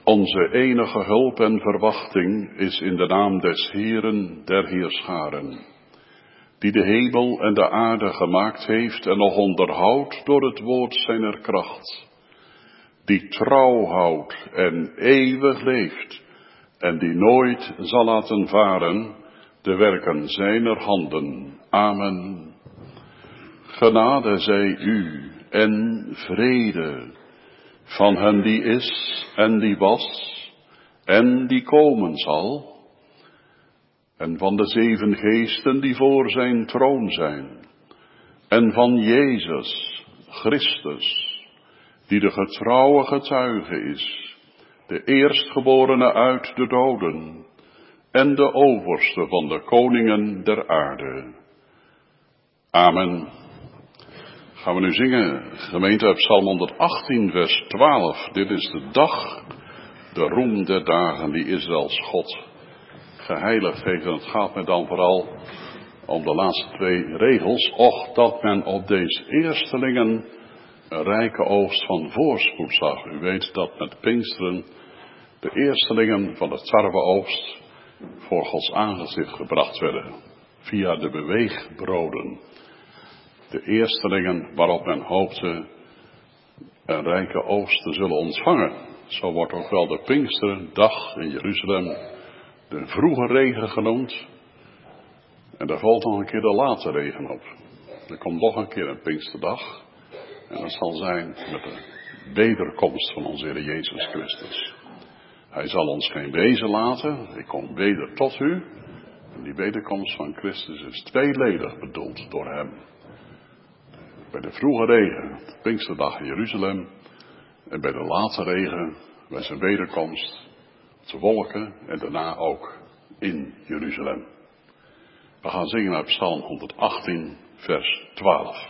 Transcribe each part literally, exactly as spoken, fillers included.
Onze enige hulp en verwachting is in de naam des Heeren der Heerscharen, die de hemel en de aarde gemaakt heeft en nog onderhoudt door het woord zijner kracht, die trouw houdt en eeuwig leeft en die nooit zal laten varen de werken zijner handen. Amen. Genade zij u en vrede van hen die is en die was en die komen zal, en van de zeven geesten die voor zijn troon zijn, en van Jezus Christus, die de getrouwe getuige is, de eerstgeborene uit de doden en de overste van de koningen der aarde. Amen. Gaan we nu zingen, gemeente, uit Psalm honderdachttien, vers twaalf. Dit is de dag, de roem der dagen die Israëls God geheiligd heeft. En het gaat me dan vooral om de laatste twee regels. Och, dat men op deze eerstelingen een rijke oogst van voorspoed zag. U weet dat met Pinksteren de eerstelingen van de tarweoogst voor Gods aangezicht gebracht werden. Via de beweegbroden. De eerstelingen waarop men hoopte een rijke oogst te zullen ontvangen. Zo wordt ook wel de Pinksterdag in Jeruzalem de vroege regen genoemd. En daar valt nog een keer de late regen op. Er komt nog een keer een Pinksterdag. En dat zal zijn met de wederkomst van onze Heer Jezus Christus. Hij zal ons geen wezen laten. Ik kom weder tot u. En die wederkomst van Christus is tweeledig bedoeld door hem. Bij de vroege regen, de Pinksterdag in Jeruzalem. En bij de late regen, bij zijn wederkomst, op de wolken en daarna ook in Jeruzalem. We gaan zingen uit Psalm honderdachttien, vers twaalf.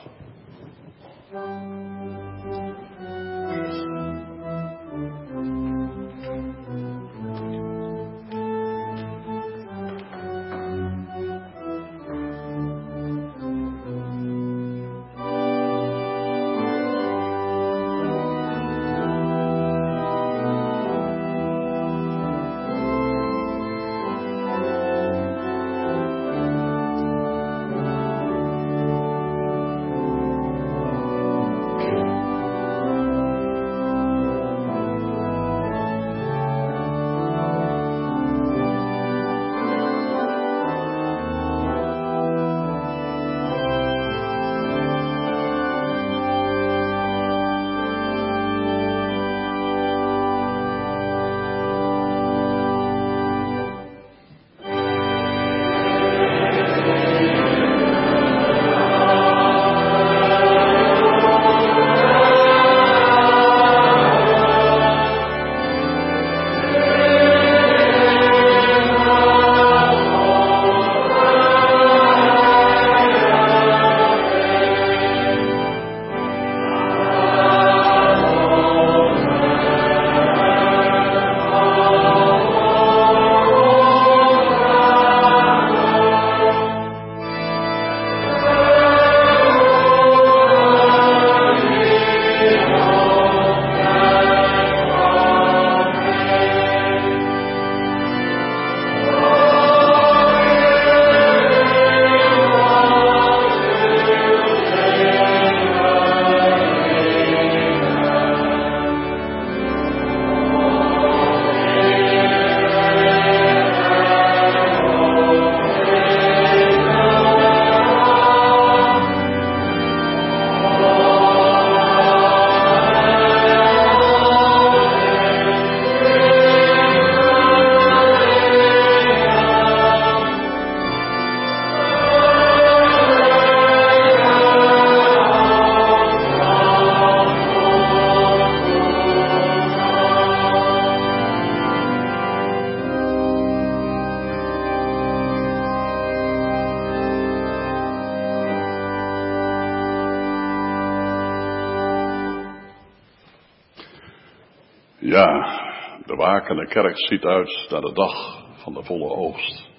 Ja, de wakende kerk ziet uit naar de dag van de volle oogst.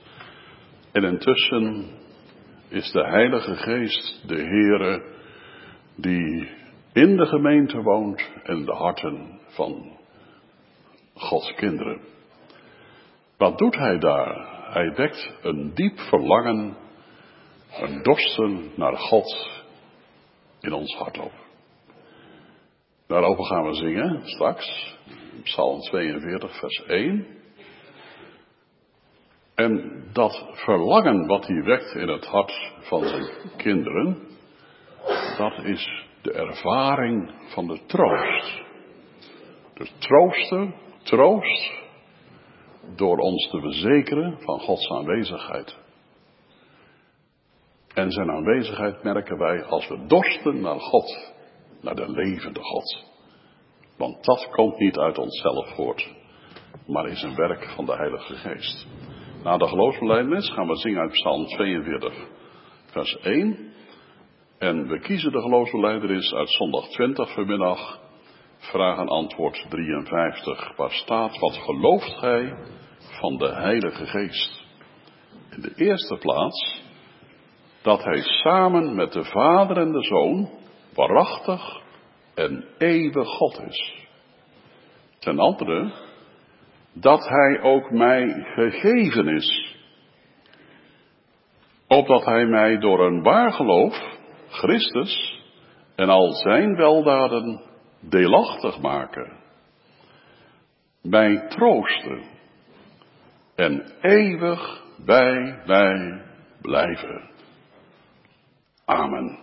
En intussen is de Heilige Geest de Heere die in de gemeente woont en de harten van Gods kinderen. Wat doet hij daar? Hij wekt een diep verlangen, een dorsten naar God in ons hart op. Daarover gaan we zingen straks, Psalm tweeënveertig, vers één. En dat verlangen wat hij wekt in het hart van zijn kinderen, dat is de ervaring van de troost. Dus troosten, troost, door ons te verzekeren van Gods aanwezigheid. En zijn aanwezigheid merken wij als we dorsten naar God, naar de levende God. Want dat komt niet uit onszelf voort, maar is een werk van de Heilige Geest. Na de geloofsbelijdenis gaan we zingen uit Psalm tweeënveertig, vers één. En we kiezen de geloofsbelijdenis uit zondag twintig vanmiddag, vraag en antwoord drieënvijftig. Waar staat, wat gelooft gij van de Heilige Geest? In de eerste plaats, dat hij samen met de Vader en de Zoon waarachtig en eeuwig God is. Ten andere, dat hij ook mij gegeven is, opdat hij mij door een waar geloof, Christus en al zijn weldaden deelachtig maken, mij troosten en eeuwig bij mij blijven. Amen.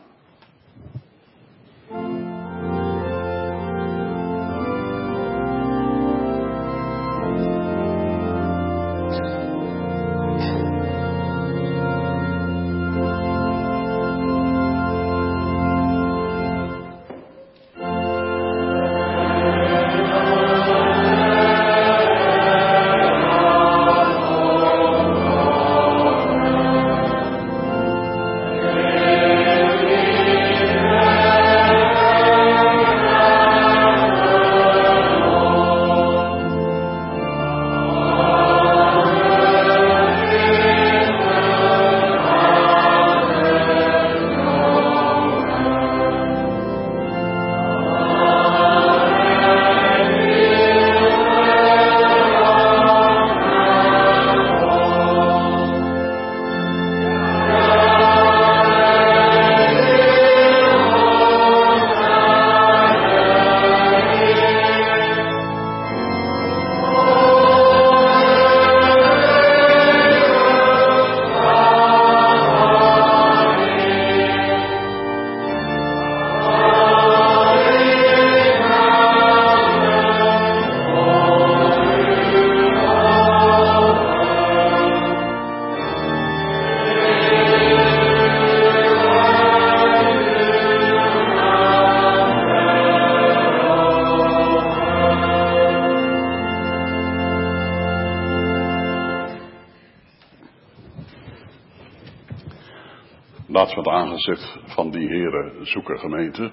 Laten we het aangezicht van die Here zoeken, gemeente.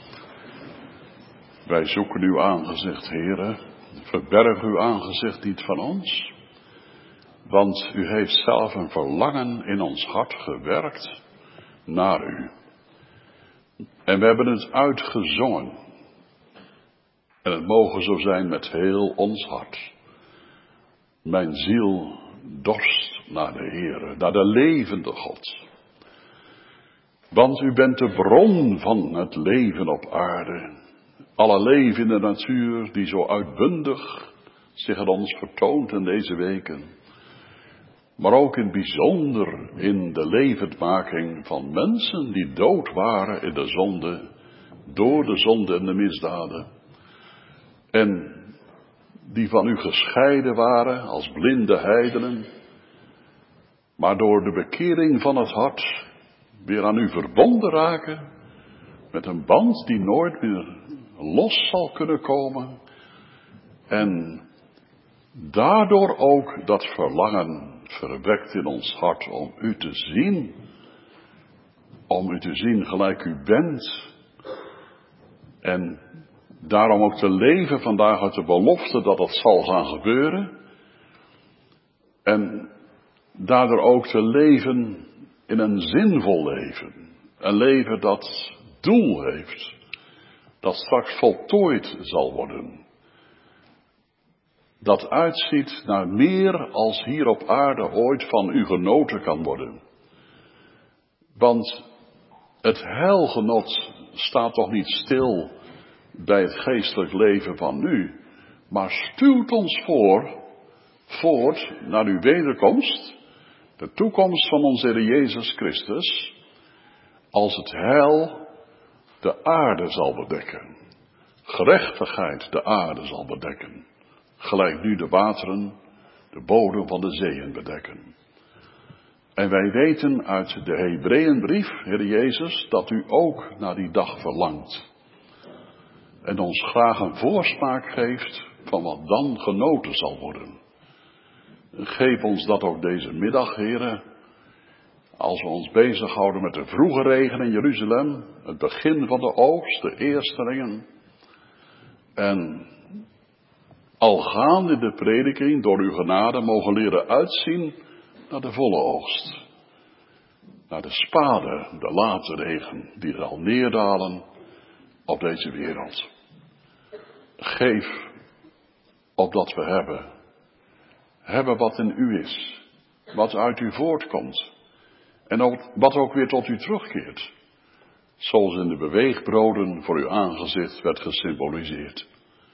Wij zoeken uw aangezicht, Here. Verberg uw aangezicht niet van ons. Want u heeft zelf een verlangen in ons hart gewerkt naar u. En we hebben het uitgezongen. En het mogen zo zijn met heel ons hart. Mijn ziel dorst naar de Here, naar de levende God. Want u bent de bron van het leven op aarde. Alle leven in de natuur die zo uitbundig zich aan ons vertoont in deze weken. Maar ook in het bijzonder in de levendmaking van mensen die dood waren in de zonde. Door de zonde en de misdaden. En die van u gescheiden waren als blinde heidenen. Maar door de bekering van het hart weer aan u verbonden raken, met een band die nooit meer los zal kunnen komen. En daardoor ook dat verlangen verwekt in ons hart om u te zien, om u te zien gelijk u bent. En daarom ook te leven vandaag uit de belofte dat dat zal gaan gebeuren. En daardoor ook te leven in een zinvol leven. Een leven dat doel heeft. Dat straks voltooid zal worden. dat uitziet naar meer als hier op aarde ooit van u genoten kan worden. Want het heilgenot staat toch niet stil bij het geestelijk leven van nu, maar stuwt ons voor, voort naar uw wederkomst, de toekomst van onze Heer Jezus Christus, als het heil de aarde zal bedekken. Gerechtigheid de aarde zal bedekken. Gelijk nu de wateren de bodem van de zeeën bedekken. En wij weten uit de Hebreeënbrief, Heer Jezus, dat u ook naar die dag verlangt. En ons graag een voorsmaak geeft van wat dan genoten zal worden. Geef ons dat ook deze middag, Heere, als we ons bezighouden met de vroege regen in Jeruzalem, het begin van de oogst, de eerstelingen. En al gaande in de prediking door uw genade mogen leren uitzien naar de volle oogst. Naar de spade, de late regen, die zal neerdalen op deze wereld. Geef opdat we hebben. Hebben wat in u is. Wat uit u voortkomt. En ook, wat ook weer tot u terugkeert. Zoals in de beweegbroden voor uw aangezicht werd gesymboliseerd.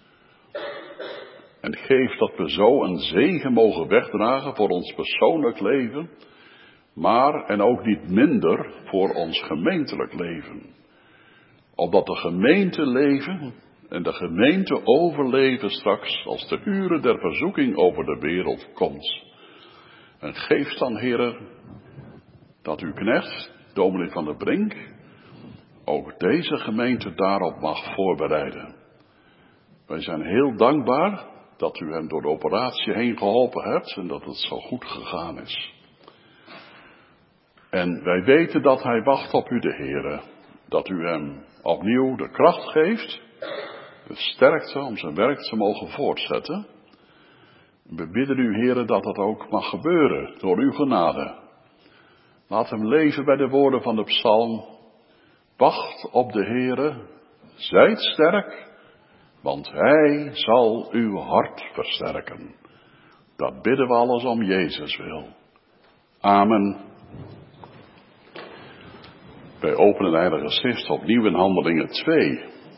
En geef dat we zo een zegen mogen wegdragen voor ons persoonlijk leven. Maar, en ook niet minder, voor ons gemeentelijk leven. Opdat de gemeente leven en de gemeente overleven straks als de uren der verzoeking over de wereld komt. En geef dan, Heere, dat uw knecht, dominee van der Brink, ook deze gemeente daarop mag voorbereiden. Wij zijn heel dankbaar dat u hem door de operatie heen geholpen hebt en dat het zo goed gegaan is. En wij weten dat hij wacht op u, de Heere, dat u hem opnieuw de kracht geeft, de sterkte om zijn werk te mogen voortzetten. We bidden u, Heere, dat dat ook mag gebeuren door uw genade. Laat hem leven bij de woorden van de psalm. Wacht op de Heere, zijt sterk, want hij zal uw hart versterken. Dat bidden we alles om Jezus wil. Amen. Wij openen de Heilige Schrift opnieuw in Handelingen twee.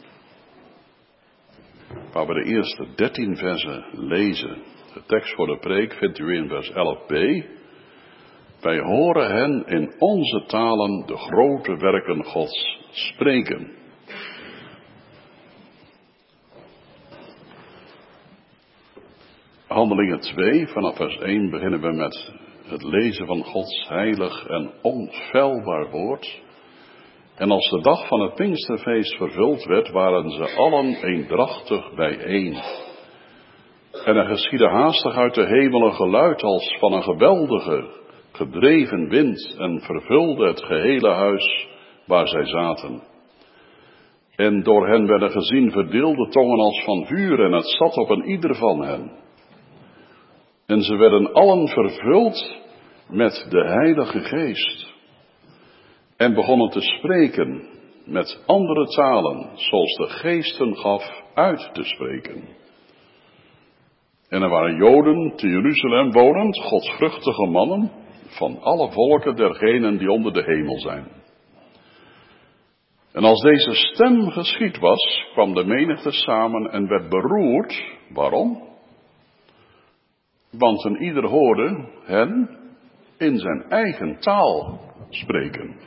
Waar we de eerste dertien versen lezen. De tekst voor de preek vindt u in vers elf b. Wij horen hen in onze talen de grote werken Gods spreken. Handelingen twee, vanaf vers één beginnen we met het lezen van Gods heilig en onfeilbaar woord. En als de dag van het Pinksterfeest vervuld werd, waren ze allen eendrachtig bijeen. En er geschiedde haastig uit de hemel een geluid als van een geweldige, gedreven wind en vervulde het gehele huis waar zij zaten. En door hen werden gezien verdeelde tongen als van vuur en het zat op een ieder van hen. En ze werden allen vervuld met de Heilige Geest. En begonnen te spreken met andere talen, zoals de Geest hen gaf uit te spreken. En er waren Joden te Jeruzalem wonend, godsvruchtige mannen, van alle volken dergenen die onder de hemel zijn. En als deze stem geschied was, kwam de menigte samen en werd beroerd. Waarom? Want een ieder hoorde hen in zijn eigen taal spreken.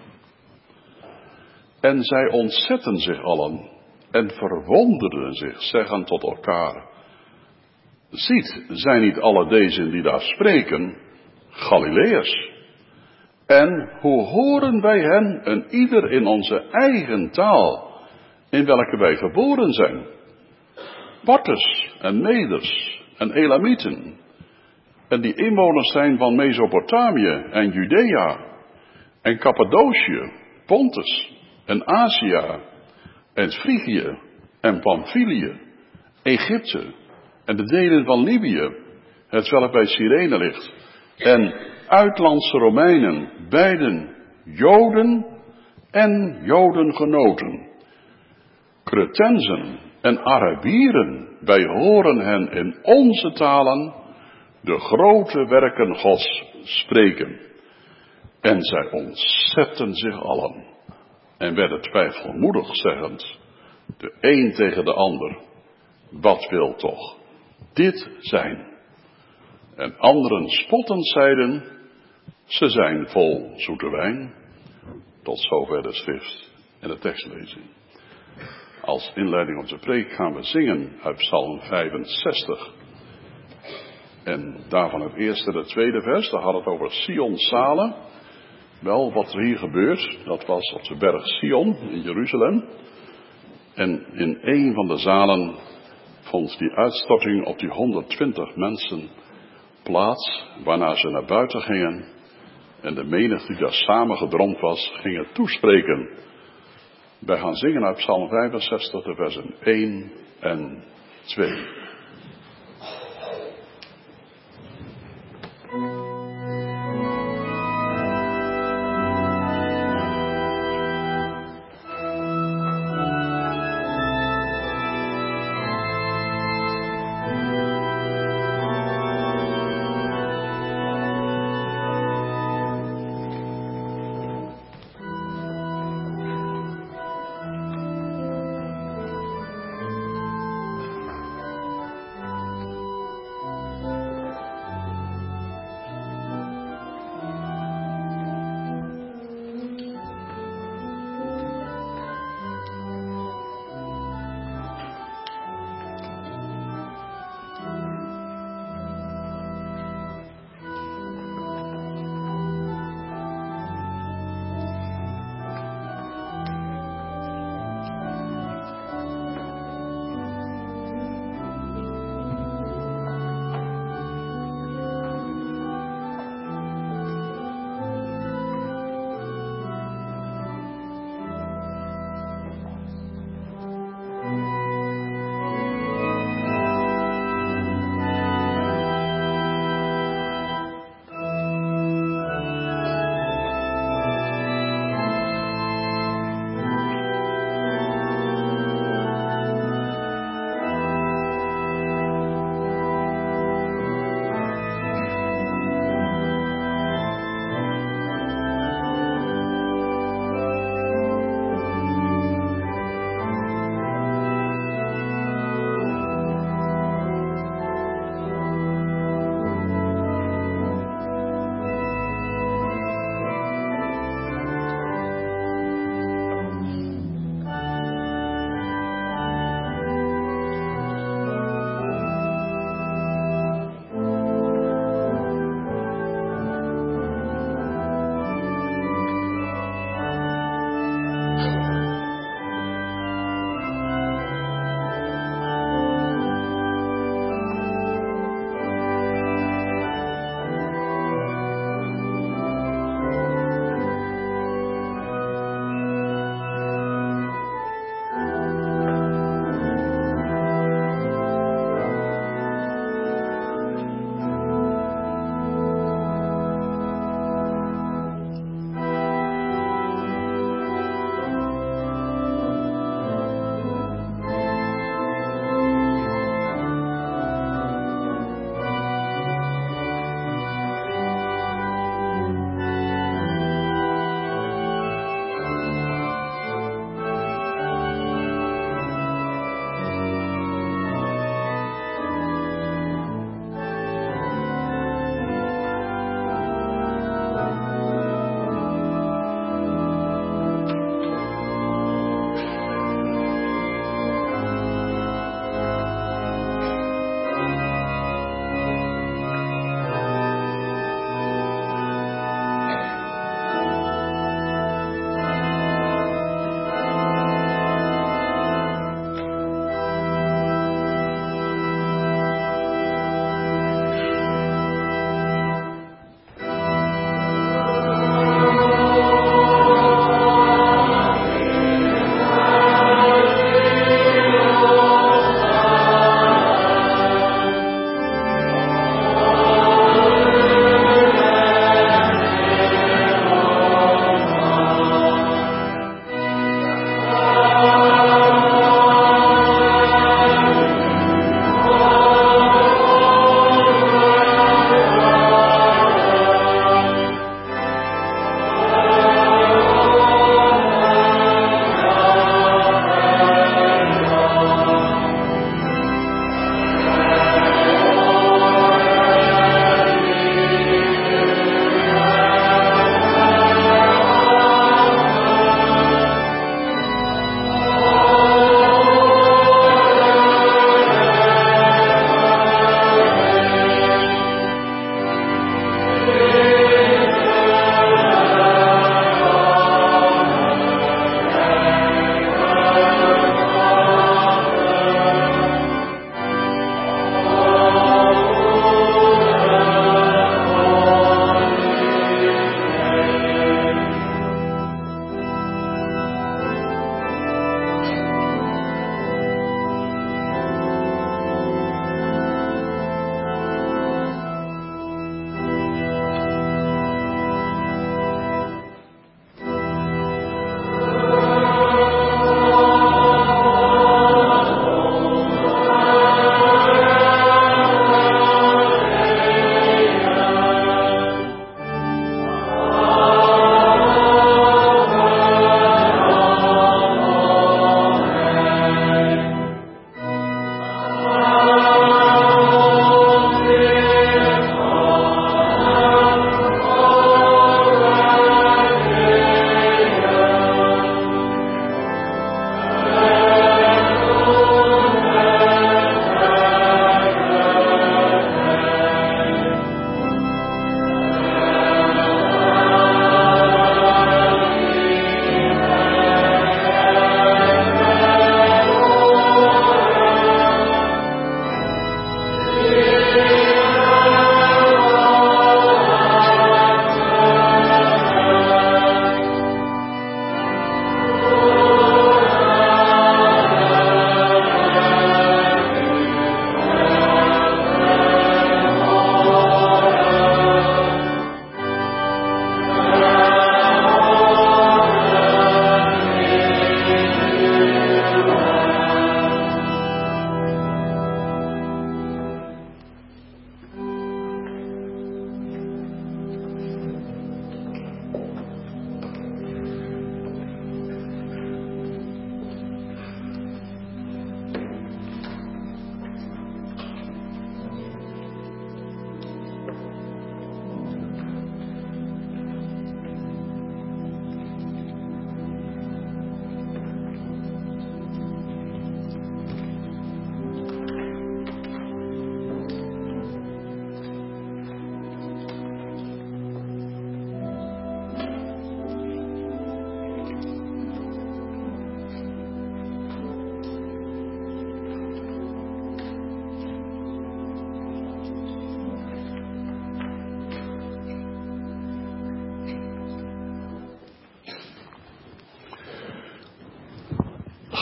En zij ontzetten zich allen en verwonderden zich, zeggend tot elkaar: ziet, zijn niet alle deze die daar spreken Galileërs? En hoe horen wij hen een ieder in onze eigen taal, in welke wij geboren zijn? Parters en Meders en Elamieten, en die inwoners zijn van Mesopotamië en Judea en Cappadocië, Pontus en Azië en Frigië en Pamphylië, Egypte en de delen van Libië, hetwelk bij Cyrene ligt, en uitlandse Romeinen, beiden Joden en Jodengenoten, Cretensen En Arabieren, wij horen hen in onze talen de grote werken Gods spreken. En zij ontzetten zich allen en werden twijfelmoedig zeggend, de een tegen de ander, wat wil toch dit zijn? En anderen spottend zeiden, ze zijn vol zoete wijn. Tot zover de schrift en de tekstlezing. Als inleiding op de preek gaan we zingen uit Psalm vijfenzestig. En daarvan het eerste en het tweede vers, daar had het over Sion Sale. Wel, wat er hier gebeurt, dat was op de berg Sion in Jeruzalem. En in een van de zalen vond die uitstorting op die honderdtwintig mensen plaats, waarna ze naar buiten gingen. En de menigte die daar samengedromd was, gingen toespreken. Wij gaan zingen uit Psalm vijfenzestig, de versen één en twee.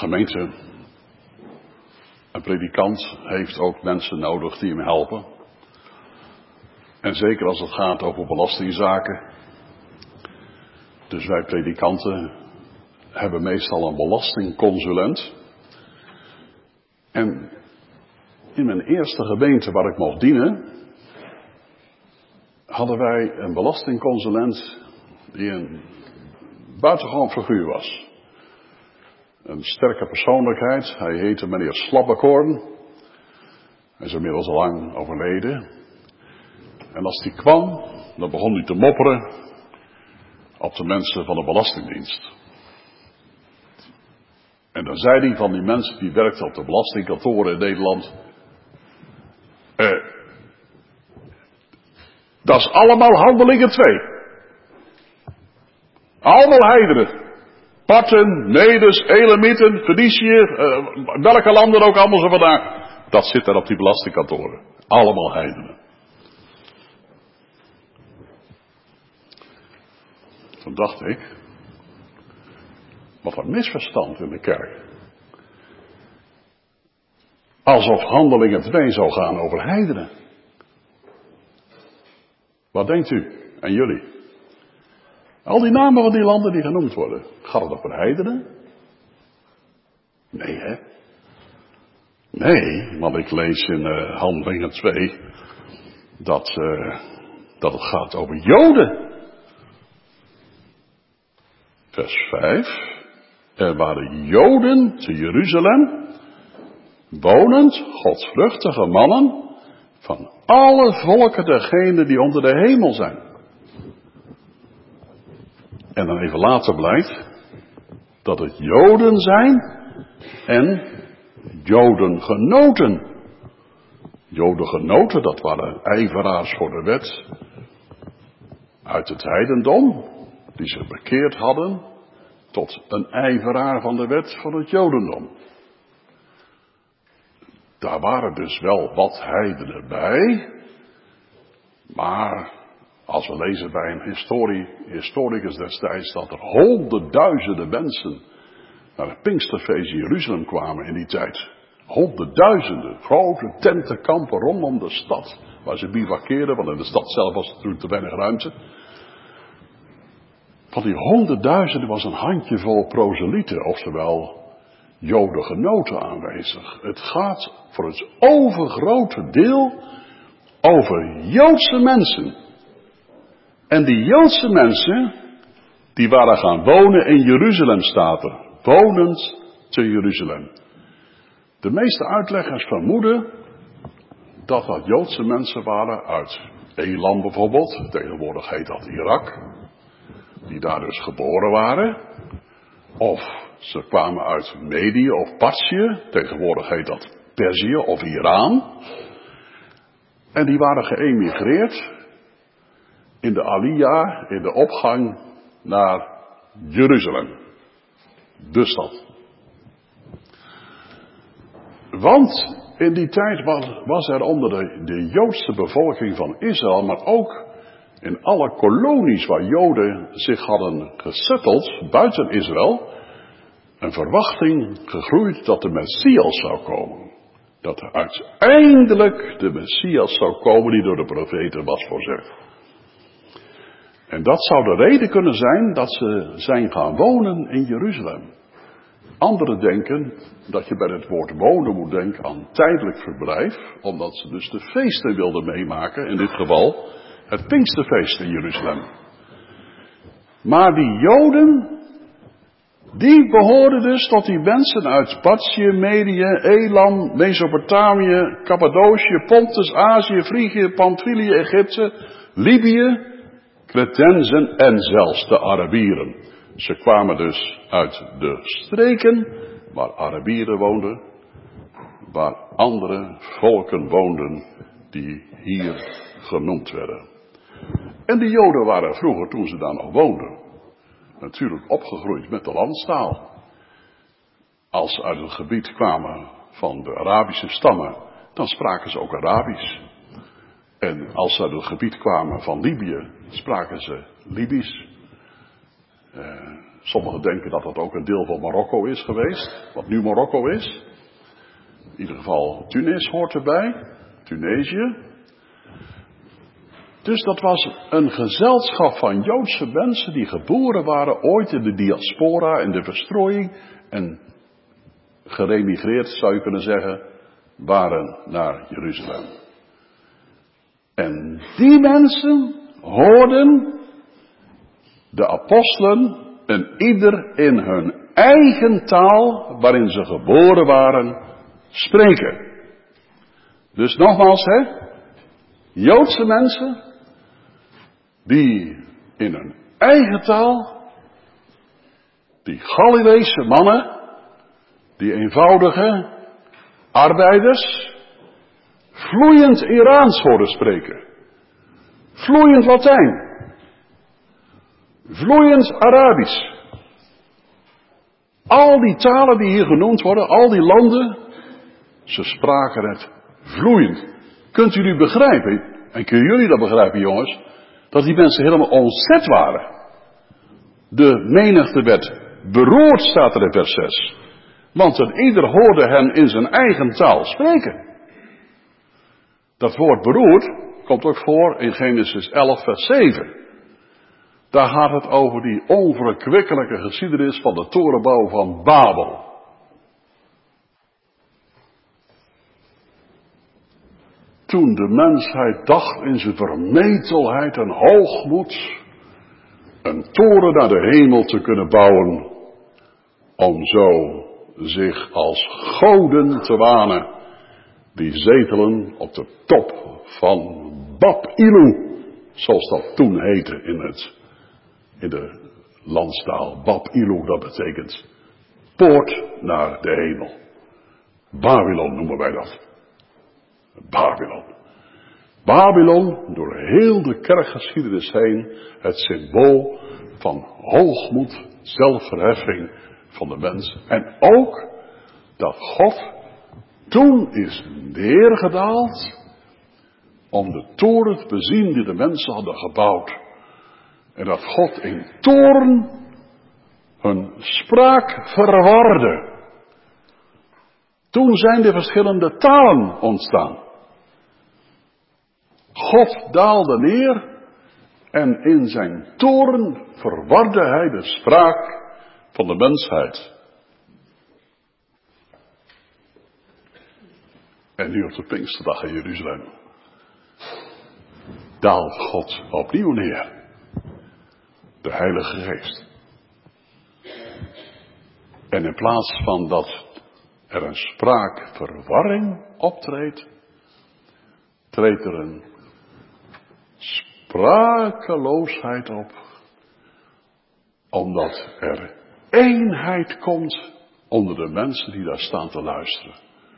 gemeente, een predikant heeft ook mensen nodig die hem helpen. En zeker als het gaat over belastingzaken. Dus wij predikanten hebben meestal een belastingconsulent. En in mijn eerste gemeente waar ik mocht dienen, hadden wij een belastingconsulent die een buitengewoon figuur was. Een sterke persoonlijkheid. Hij heette meneer Slabbekorn. Hij is inmiddels al lang overleden. En als die kwam, dan begon hij te mopperen op de mensen van de Belastingdienst. En dan zei hij van die mensen die werkten op de belastingkantoren in Nederland. Eh, dat is allemaal Handelingen twee. Allemaal heidenen. Parten, Medes, Elamieten, Fenicië, uh, welke landen ook allemaal zo vandaan. Dat zit daar op die belastingkantoren. Allemaal heidenen. Toen dacht ik, wat een misverstand in de kerk. Alsof Handelingen twee zou gaan over heidenen. Wat denkt u en jullie? Al die namen van die landen die genoemd worden, gaat het over heidenen? Nee, hè? Nee, want ik lees in uh, Handelingen twee dat, uh, dat het gaat over Joden. Vers vijf. Er waren Joden te Jeruzalem, wonend, godvruchtige mannen, van alle volken dergenen die onder de hemel zijn. En dan even later blijkt dat het Joden zijn en Jodengenoten. Jodengenoten, dat waren ijveraars voor de wet uit het heidendom, die zich bekeerd hadden tot een ijveraar van de wet van het Jodendom. Daar waren dus wel wat heidenen bij, maar als we lezen bij een historie, historicus destijds dat er honderdduizenden mensen naar het Pinksterfeest in Jeruzalem kwamen in die tijd. Honderdduizenden, grote tentenkampen rondom de stad, waar ze bivakkeerden, want in de stad zelf was natuurlijk te weinig ruimte. Van die honderdduizenden was een handjevol proselieten, oftewel Jodengenoten aanwezig. Het gaat voor het overgrote deel over Joodse mensen. En die Joodse mensen, die waren gaan wonen in Jeruzalem, staat er. Wonend te Jeruzalem. De meeste uitleggers vermoeden dat dat Joodse mensen waren uit Elam bijvoorbeeld. Tegenwoordig heet dat Irak. Die daar dus geboren waren. Of ze kwamen uit Medië of Partië. Tegenwoordig heet dat Perzië of Iran. En die waren geëmigreerd in de Aliyah, in de opgang naar Jeruzalem. De stad. Want in die tijd was, was er onder de, de Joodse bevolking van Israël, maar ook in alle kolonies waar Joden zich hadden gesetteld buiten Israël, een verwachting gegroeid dat de Messias zou komen. Dat er uiteindelijk de Messias zou komen die door de profeten was voorzegd. En dat zou de reden kunnen zijn dat ze zijn gaan wonen in Jeruzalem. Anderen denken dat je bij het woord wonen moet denken aan tijdelijk verblijf, omdat ze dus de feesten wilden meemaken, in dit geval het Pinksterfeest in Jeruzalem. Maar die Joden, die behoorden dus tot die mensen uit Partië, Medië, Elam, Mesopotamië, Cappadocië, Pontus, Azië, Frigië, Pamphylië, Egypte, Libië, Cretenzen en zelfs de Arabieren. Ze kwamen dus uit de streken waar Arabieren woonden, waar andere volken woonden die hier genoemd werden. En die Joden waren vroeger, toen ze daar nog woonden, natuurlijk opgegroeid met de landstaal. Als ze uit het gebied kwamen van de Arabische stammen, dan spraken ze ook Arabisch. En als ze uit het gebied kwamen van Libië, spraken ze Libisch. Uh, Sommigen denken dat dat ook een deel van Marokko is geweest, wat nu Marokko is. In ieder geval Tunis hoort erbij, Tunesië. Dus dat was een gezelschap van Joodse mensen die geboren waren ooit in de diaspora, in de verstrooiing en geremigreerd, zou je kunnen zeggen, waren naar Jeruzalem. En die mensen hoorden de apostelen en ieder in hun eigen taal waarin ze geboren waren spreken. Dus nogmaals, hè, Joodse mensen die in hun eigen taal, die Galileese mannen, die eenvoudige arbeiders, vloeiend Iraans horen spreken, vloeiend Latijn, vloeiend Arabisch. Al die talen die hier genoemd worden, al die landen, ze spraken het vloeiend. Kunt u nu begrijpen, en kunnen jullie dat begrijpen, jongens, dat die mensen helemaal ontzet waren. De menigte werd beroerd, staat er in vers zes. Want een ieder hoorde hen in zijn eigen taal spreken. Dat woord beroerd komt ook voor in Genesis elf vers zeven. Daar gaat het over die onverkwikkelijke geschiedenis van de torenbouw van Babel. Toen de mensheid dacht in zijn vermetelheid en hoogmoed een toren naar de hemel te kunnen bouwen, om zo zich als goden te wanen, die zetelen op de top van Bab-Ilu, zoals dat toen heette in, het, in de landstaal. Bab-Ilu, dat betekent poort naar de hemel. Babylon noemen wij dat. Babylon. Babylon, door heel de kerkgeschiedenis heen, het symbool van hoogmoed, zelfverheffing van de mens. En ook dat God toen is neergedaald om de toren te bezien die de mensen hadden gebouwd. En dat God in toorn hun spraak verwarde. Toen zijn de verschillende talen ontstaan. God daalde neer en in zijn toorn verwarde hij de spraak van de mensheid. En nu op de Pinksterdag in Jeruzalem daalt God opnieuw neer. De Heilige Geest. En in plaats van dat er een spraakverwarring optreedt, treedt er een sprakeloosheid op, omdat er eenheid komt onder de mensen die daar staan te luisteren.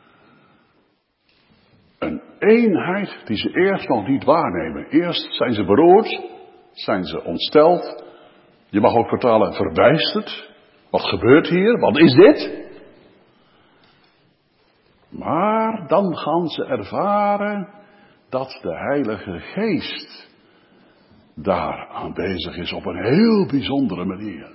Een eenheid die ze eerst nog niet waarnemen. Eerst zijn ze beroerd, zijn ze ontsteld. Je mag ook vertalen verbijsterd. Wat gebeurt hier? Wat is dit? Maar dan gaan ze ervaren dat de Heilige Geest daar aanwezig is op een heel bijzondere manier.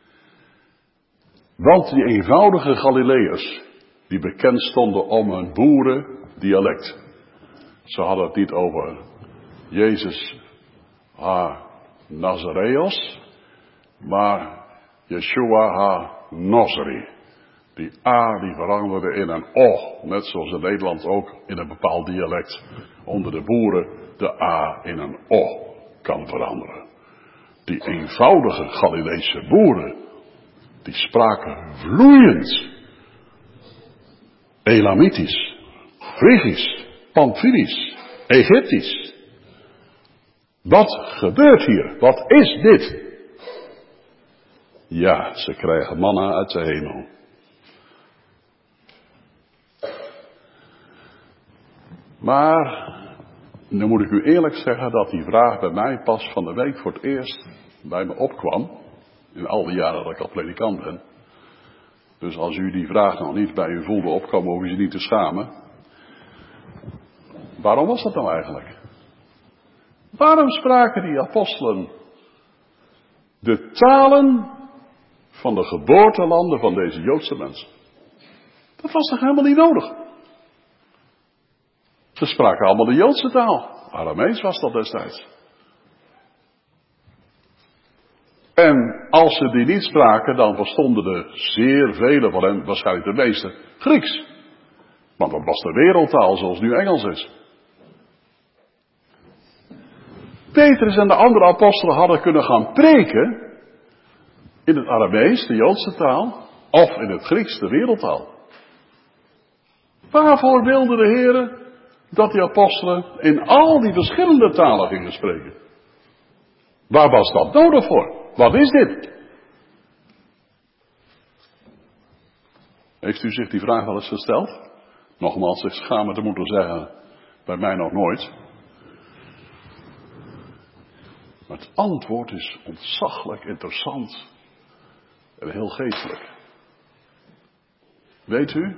Want die eenvoudige Galileërs, die bekend stonden om hun boerendialect. Ze hadden het niet over Jezus ha Nazareos, maar Yeshua ha Nazari. Die A die veranderde in een O, net zoals in Nederland ook in een bepaald dialect onder de boeren de A in een O kan veranderen. Die eenvoudige Galileese boeren, die spraken vloeiend Elamitisch, Frigisch, Pamfilisch, Egyptisch. Wat gebeurt hier? Wat is dit? Ja, ze krijgen manna uit de hemel. Maar, nu moet ik u eerlijk zeggen dat die vraag bij mij pas van de week voor het eerst bij me opkwam. In al die jaren dat ik al predikant ben. Dus als u die vraag nog niet bij u voelde opkomen, hoef je niet te schamen. Waarom was dat nou eigenlijk? Waarom spraken die apostelen de talen van de geboortelanden van deze Joodse mensen. Dat was toch helemaal niet nodig? Ze spraken allemaal de Joodse taal. Aramees was dat destijds. En als ze die niet spraken, dan verstonden er zeer vele van hen, waarschijnlijk de meeste, Grieks. Want dat was de wereldtaal zoals nu Engels is. Petrus en de andere apostelen hadden kunnen gaan preken in het Aramees, de Joodse taal, of in het Grieks, de wereldtaal. Waarvoor wilde de Heer dat die apostelen in al die verschillende talen gingen spreken? Waar was dat nodig voor? Wat is dit? Heeft u zich die vraag wel eens gesteld? Nogmaals, ik schaam me te moeten zeggen, bij mij nog nooit. Maar het antwoord is ontzaglijk interessant en heel geestelijk. Weet u?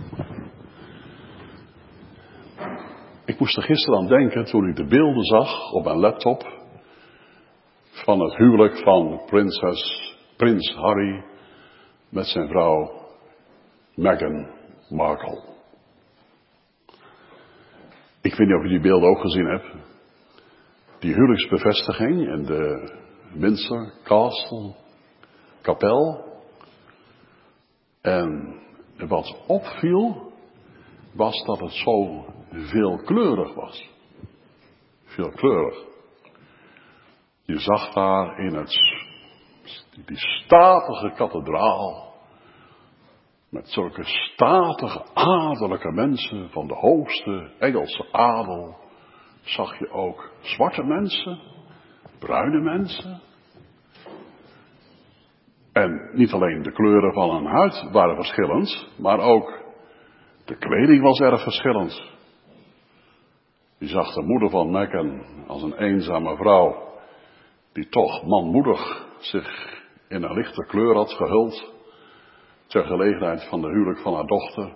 Ik moest er gisteren aan denken toen ik de beelden zag op mijn laptop van het huwelijk van prinses, prins Harry met zijn vrouw Meghan Markle. Ik weet niet of je die beelden ook gezien hebt. Die huwelijksbevestiging in de Windsor Castle kapel. En wat opviel was dat het zo veelkleurig was. Veelkleurig. Je zag daar in het, die statige kathedraal, met zulke statige adellijke mensen van de hoogste Engelse adel, zag je ook zwarte mensen, bruine mensen. En niet alleen de kleuren van hun huid waren verschillend, maar ook de kleding was erg verschillend. Je zag de moeder van Meghan als een eenzame vrouw, die toch manmoedig zich in een lichte kleur had gehuld, ter gelegenheid van de huwelijk van haar dochter.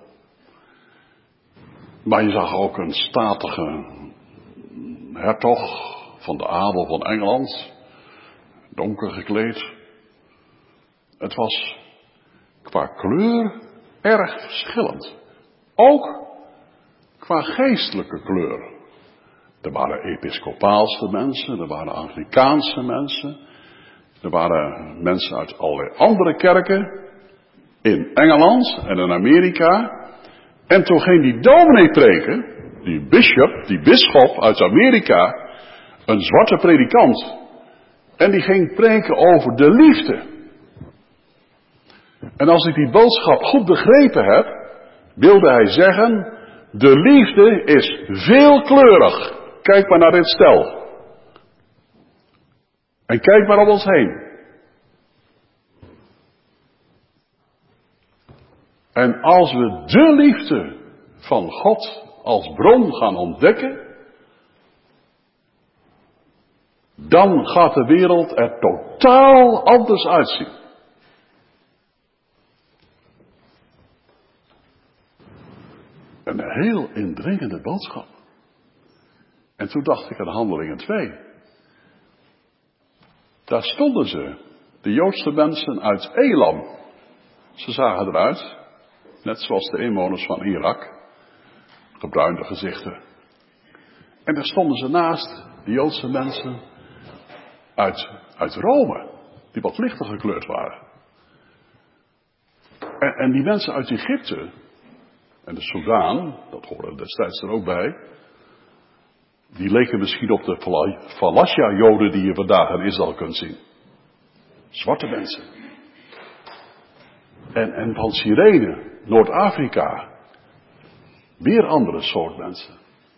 Maar je zag ook een statige hertog van de adel van Engeland, donker gekleed. Het was qua kleur erg verschillend. Ook qua geestelijke kleur. Er waren episcopaalse mensen, er waren Anglikaanse mensen, er waren mensen uit allerlei andere kerken in Engeland en in Amerika. En toen ging die dominee preken, die bishop, die bisschop uit Amerika, een zwarte predikant. En die ging preken over de liefde. En als ik die boodschap goed begrepen heb, wilde hij zeggen, de liefde is veelkleurig. Kijk maar naar dit stel. En kijk maar om ons heen. En als we de liefde van God als bron gaan ontdekken, dan gaat de wereld er totaal anders uitzien. Een heel indringende boodschap. En toen dacht ik aan Handelingen twee. Daar stonden ze, de Joodse mensen uit Elam. Ze zagen eruit, net zoals de inwoners van Irak, gebruinde gezichten. En daar stonden ze naast de Joodse mensen uit, uit Rome, die wat lichter gekleurd waren. En, en die mensen uit Egypte en de Soudaan, dat hoorde destijds er ook bij, die leken misschien op de Falasha-Joden die je vandaag in Israël kunt zien. Zwarte mensen. En, en van Cyrene, Noord-Afrika, weer andere soort mensen.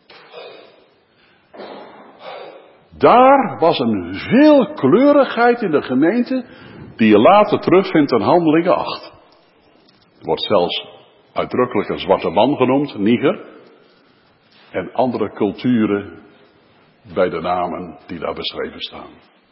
Daar was een veelkleurigheid in de gemeente die je later terugvindt in Handelingen acht. Er wordt zelfs uitdrukkelijk een zwarte man genoemd, Niger. En andere culturen bij de namen die daar beschreven staan.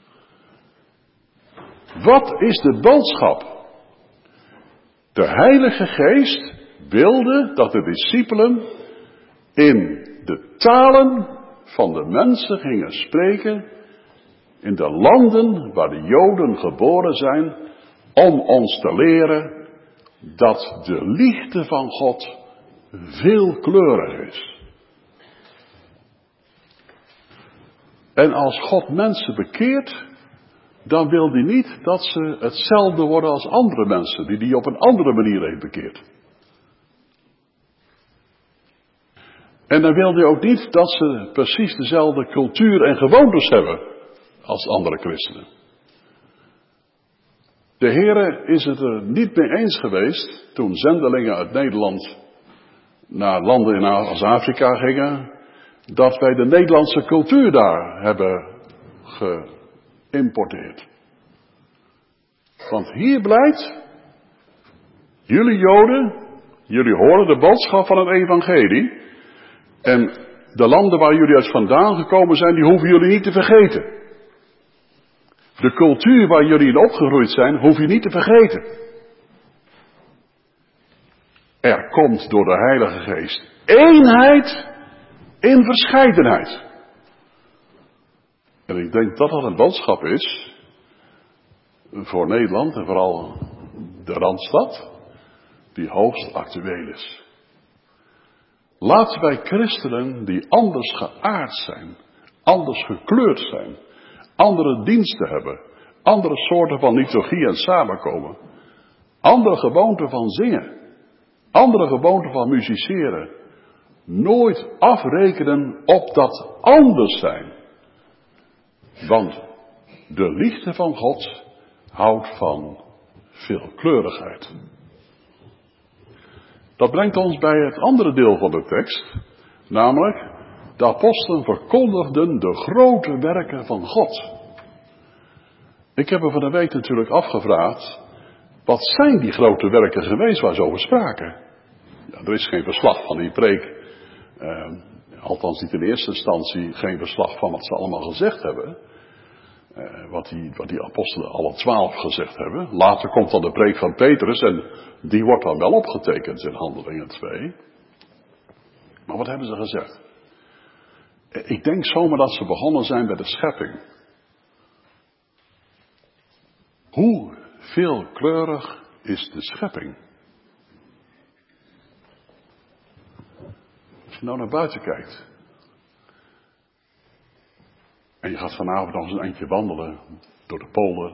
Wat is de boodschap? De Heilige Geest wilde dat de discipelen in de talen van de mensen gingen spreken in de landen waar de Joden geboren zijn, om ons te leren dat de liefde van God veelkleurig is. En als God mensen bekeert, dan wil hij niet dat ze hetzelfde worden als andere mensen, die hij op een andere manier heeft bekeerd. En dan wil hij ook niet dat ze precies dezelfde cultuur en gewoontes hebben als andere christenen. De Heere is het er niet mee eens geweest toen zendelingen uit Nederland naar landen in als Afrika gingen, dat wij de Nederlandse cultuur daar hebben geïmporteerd. Want hier blijkt, jullie Joden, jullie horen de boodschap van het evangelie. En de landen waar jullie uit vandaan gekomen zijn, die hoeven jullie niet te vergeten. De cultuur waar jullie in opgegroeid zijn, hoef je niet te vergeten. Er komt door de Heilige Geest eenheid in verscheidenheid. En ik denk dat dat een boodschap is voor Nederland en vooral de Randstad, die hoogst actueel is. Laten wij christenen die anders geaard zijn, anders gekleurd zijn, andere diensten hebben, andere soorten van liturgie en samenkomen, andere gewoonten van zingen, andere gewoonten van musiceren, nooit afrekenen op dat anders zijn. Want de liefde van God houdt van veelkleurigheid. Dat brengt ons bij het andere deel van de tekst, namelijk de apostelen verkondigden de grote werken van God. Ik heb me van de week natuurlijk afgevraagd, wat zijn die grote werken geweest waar ze over spraken? Ja, er is geen verslag van die preek, eh, althans niet in eerste instantie geen verslag van wat ze allemaal gezegd hebben. Uh, wat, die, wat die apostelen alle twaalf gezegd hebben. Later komt dan de preek van Petrus en die wordt dan wel opgetekend in Handelingen twee. Maar wat hebben ze gezegd? Ik denk zomaar dat ze begonnen zijn bij de schepping. Hoe veelkleurig is de schepping? Als je nou naar buiten kijkt. En je gaat vanavond nog eens een eindje wandelen door de polder.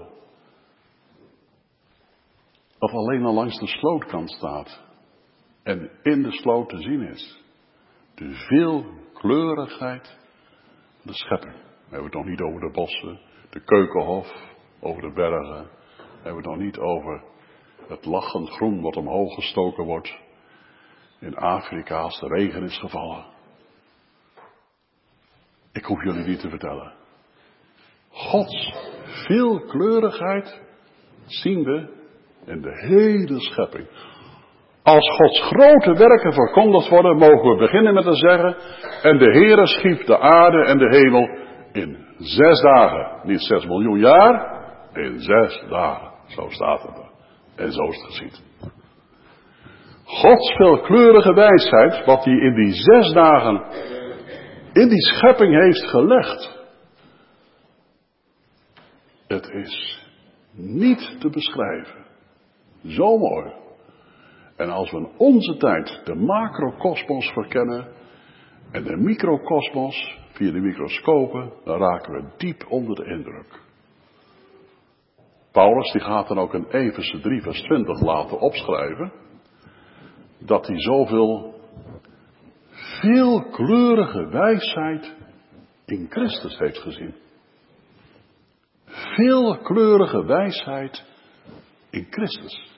Dat alleen al langs de slootkant staat. En in de sloot te zien is. De veelkleurigheid van de schepping. We hebben het nog niet over de bossen, de keukenhof, over de bergen. We hebben het nog niet over het lachend groen wat omhoog gestoken wordt. In Afrika als de regen is gevallen. Ik hoef jullie niet te vertellen. Gods veelkleurigheid zien we in de hele schepping. Als Gods grote werken verkondigd worden, mogen we beginnen met te zeggen, en de Heere schiep de aarde en de hemel in zes dagen. Niet zes miljoen jaar, in zes dagen. Zo staat het er. En zo is het geschied. Gods veelkleurige wijsheid, wat hij in die zes dagen in die schepping heeft gelegd. Het is niet te beschrijven. Zo mooi. En als we in onze tijd de macrokosmos verkennen en de microkosmos via de microscopen, dan raken we diep onder de indruk. Paulus die gaat dan ook in Efeze drie vers twintig laten opschrijven dat hij zoveel veelkleurige wijsheid in Christus heeft gezien. Veelkleurige wijsheid in Christus.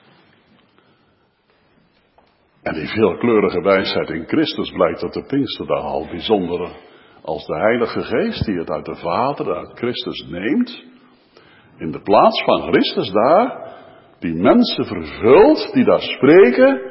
En die veelkleurige wijsheid in Christus blijkt op de Pinksterdag al bijzonder als de Heilige Geest die het uit de Vader, uit Christus neemt, in de plaats van Christus daar, die mensen vervult, die daar spreken,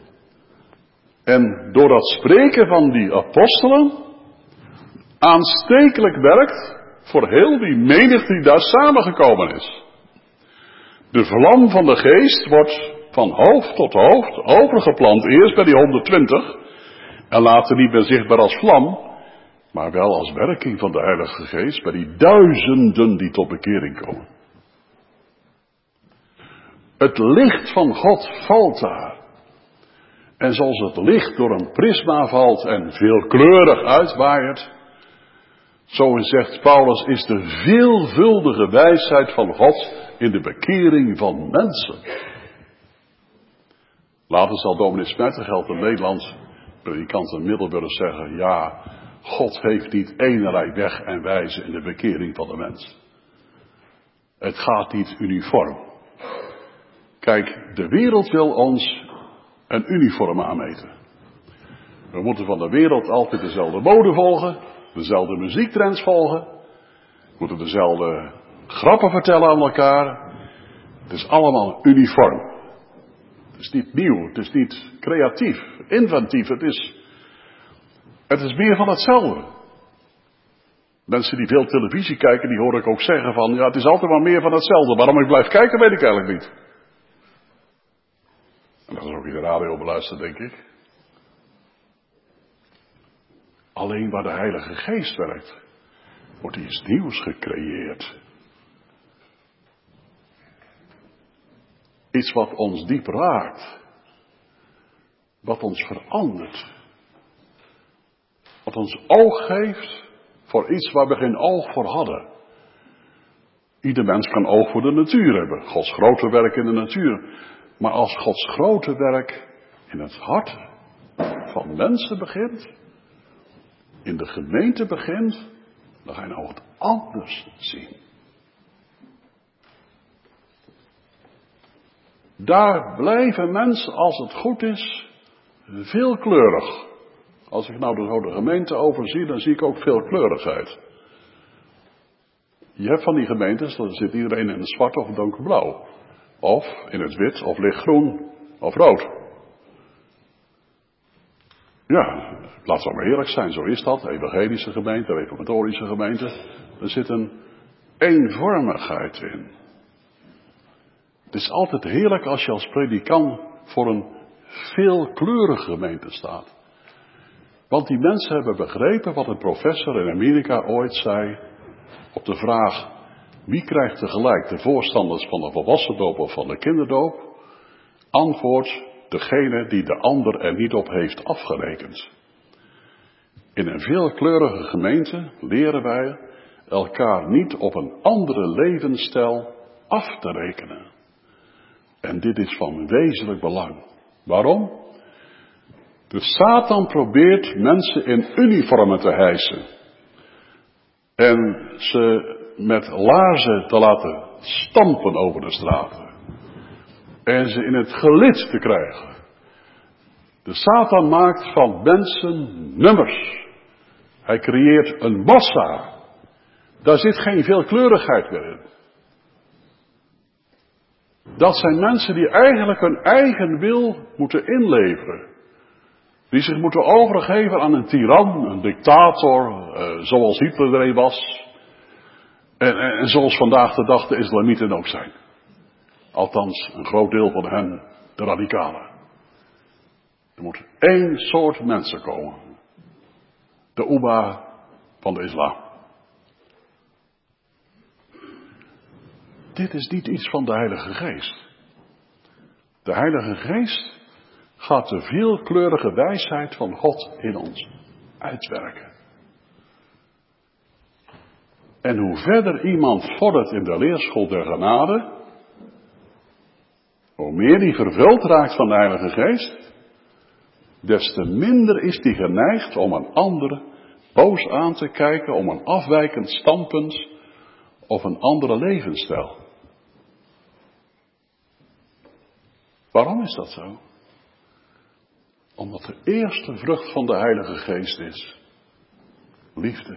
en door dat spreken van die apostelen aanstekelijk werkt voor heel die menigte die daar samengekomen is. De vlam van de geest wordt van hoofd tot hoofd overgeplant. Eerst bij die honderdtwintig en later niet meer zichtbaar als vlam, maar wel als werking van de Heilige Geest bij die duizenden die tot bekering komen. Het licht van God valt daar. En zoals het licht door een prisma valt en veelkleurig uitwaait, zo zegt Paulus, is de veelvuldige wijsheid van God in de bekering van mensen. Later zal dominee Smettergeld in Nederland, predikant in Middelburg, zeggen, ja, God heeft niet eenerlei weg en wijze in de bekering van de mens. Het gaat niet uniform. Kijk, de wereld wil ons een uniform aanmeten. We moeten van de wereld altijd dezelfde mode volgen, dezelfde muziektrends volgen. We moeten dezelfde grappen vertellen aan elkaar. Het is allemaal uniform. Het is niet nieuw, het is niet creatief, inventief. Het is, het is meer van hetzelfde. Mensen die veel televisie kijken, die hoor ik ook zeggen van, ja, het is altijd maar meer van hetzelfde. Waarom ik blijf kijken, weet ik eigenlijk niet. En dat is ook in de radio beluisterd, denk ik. Alleen waar de Heilige Geest werkt, wordt iets nieuws gecreëerd. Iets wat ons diep raakt. Wat ons verandert. Wat ons oog geeft voor iets waar we geen oog voor hadden. Ieder mens kan oog voor de natuur hebben. Gods grote werk in de natuur. Maar als Gods grote werk in het hart van mensen begint, in de gemeente begint, dan ga je nou wat anders zien. Daar blijven mensen, als het goed is, veelkleurig. Als ik nou de, de gemeente overzie, dan zie ik ook veelkleurigheid. Je hebt van die gemeentes, dan zit iedereen in het zwart of donkerblauw. Of in het wit, of lichtgroen, of rood. Ja, laten we maar eerlijk zijn, zo is dat. Evangelische gemeente, reformatorische gemeente. Er zit een eenvormigheid in. Het is altijd heerlijk als je als predikant voor een veelkleurige gemeente staat. Want die mensen hebben begrepen wat een professor in Amerika ooit zei op de vraag: wie krijgt tegelijk de voorstanders van de volwassendoop of van de kinderdoop? Antwoord: degene die de ander er niet op heeft afgerekend. In een veelkleurige gemeente leren wij elkaar niet op een andere levensstijl af te rekenen. En dit is van wezenlijk belang. Waarom? De Satan probeert mensen in uniformen te hijsen. En ze met laarzen te laten stampen over de straten. En ze in het gelid te krijgen. De Satan maakt van mensen nummers. Hij creëert een massa. Daar zit geen veelkleurigheid meer in. Dat zijn mensen die eigenlijk hun eigen wil moeten inleveren. Die zich moeten overgeven aan een tiran, een dictator, uh, zoals Hitler er een was. En, en, en zoals vandaag de dag de islamieten ook zijn. Althans, een groot deel van hen, de radicalen. Er moet één soort mensen komen. De Uba van de islam. Dit is niet iets van de Heilige Geest. De Heilige Geest gaat de veelkleurige wijsheid van God in ons uitwerken. En hoe verder iemand vordert in de leerschool der genade, hoe meer die vervuld raakt van de Heilige Geest, des te minder is die geneigd om een ander boos aan te kijken, om een afwijkend standpunt of een andere levensstijl. Waarom is dat zo? Omdat de eerste vrucht van de Heilige Geest is liefde.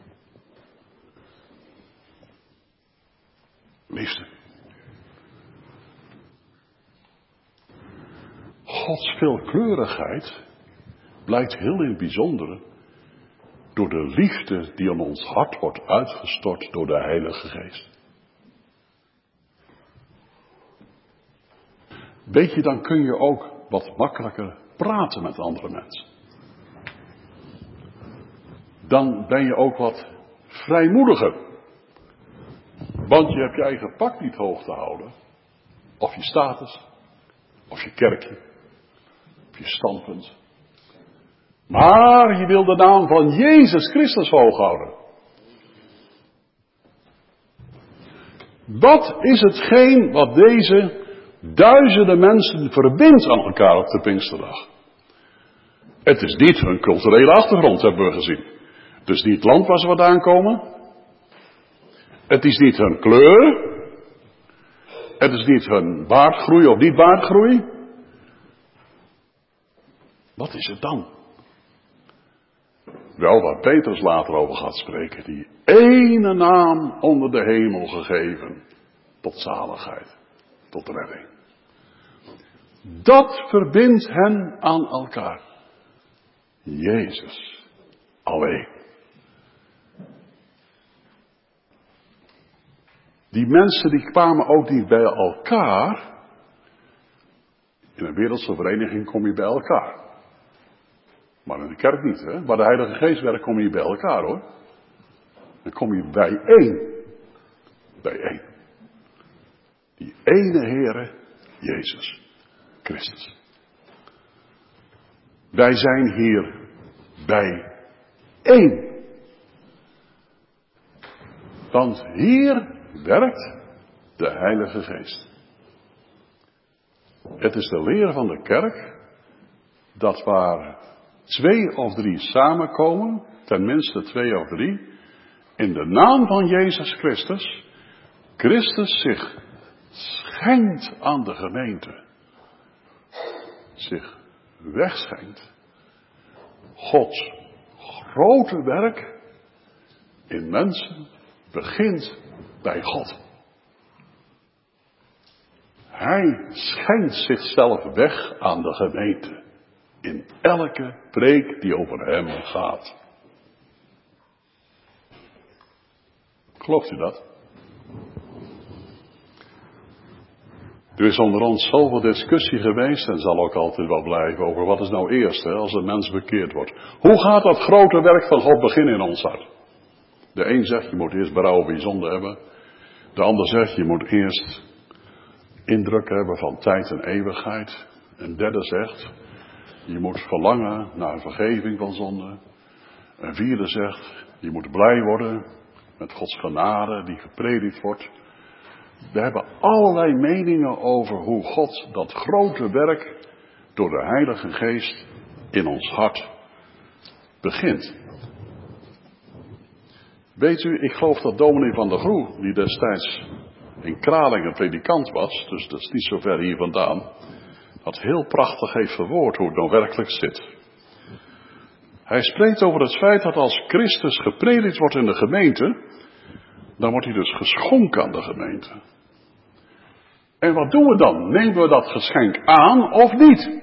Liefde. Gods veelkleurigheid blijkt heel in het bijzonder door de liefde die in ons hart wordt uitgestort door de Heilige Geest. Weet je, dan kun je ook wat makkelijker praten met andere mensen. Dan ben je ook wat vrijmoediger. Want je hebt je eigen pak niet hoog te houden. of je status, of je kerkje, of je standpunt. Maar je wil de naam van Jezus Christus hoog houden. Dat is hetgeen wat deze duizenden mensen verbindt aan elkaar op de Pinksterdag. Het is niet hun culturele achtergrond, hebben we gezien. Het is niet het land waar ze vandaan komen. Het is niet hun kleur. Het is niet hun baardgroei of niet baardgroei. Wat is het dan? Wel, waar Petrus later over gaat spreken. Die ene naam onder de hemel gegeven. Tot zaligheid. Tot redding. Dat verbindt hen aan elkaar. Jezus. Alleen. Die mensen die kwamen ook niet bij elkaar. In een wereldse vereniging kom je bij elkaar. Maar in de kerk niet, hè. Waar de Heilige Geest werkt kom je bij elkaar, hoor. Dan kom je bijeen. Bijeen. Die ene Heere, Jezus Christus. Wij zijn hier bijeen. Want hier werkt de Heilige Geest. Het is de leer van de kerk dat waar twee of drie samenkomen, tenminste twee of drie, in de naam van Jezus Christus, Christus zich schenkt aan de gemeente. Zich wegschenkt. Gods grote werk in mensen begint bij God. Hij schenkt zichzelf weg aan de gemeente. In elke preek die over hem gaat. Gelooft u dat? Er is onder ons zoveel discussie geweest en zal ook altijd wel blijven over wat is nou eerst, hè, als een mens bekeerd wordt. Hoe gaat dat grote werk van God beginnen in ons hart? De een zegt je moet eerst berouw over je zonde hebben. De ander zegt je moet eerst indruk hebben van tijd en eeuwigheid. Een derde zegt je moet verlangen naar vergeving van zonde. Een vierde zegt je moet blij worden met Gods genade die gepredikt wordt. We hebben allerlei meningen over hoe God dat grote werk door de Heilige Geest in ons hart begint. Weet u, ik geloof dat dominee van der Groe, die destijds in Kralingen predikant was, dus dat is niet zo ver hier vandaan, dat heel prachtig heeft verwoord hoe het nou werkelijk zit. Hij spreekt over het feit dat als Christus gepredikt wordt in de gemeente, dan wordt hij dus geschonken aan de gemeente. En wat doen we dan? Nemen we dat geschenk aan of niet?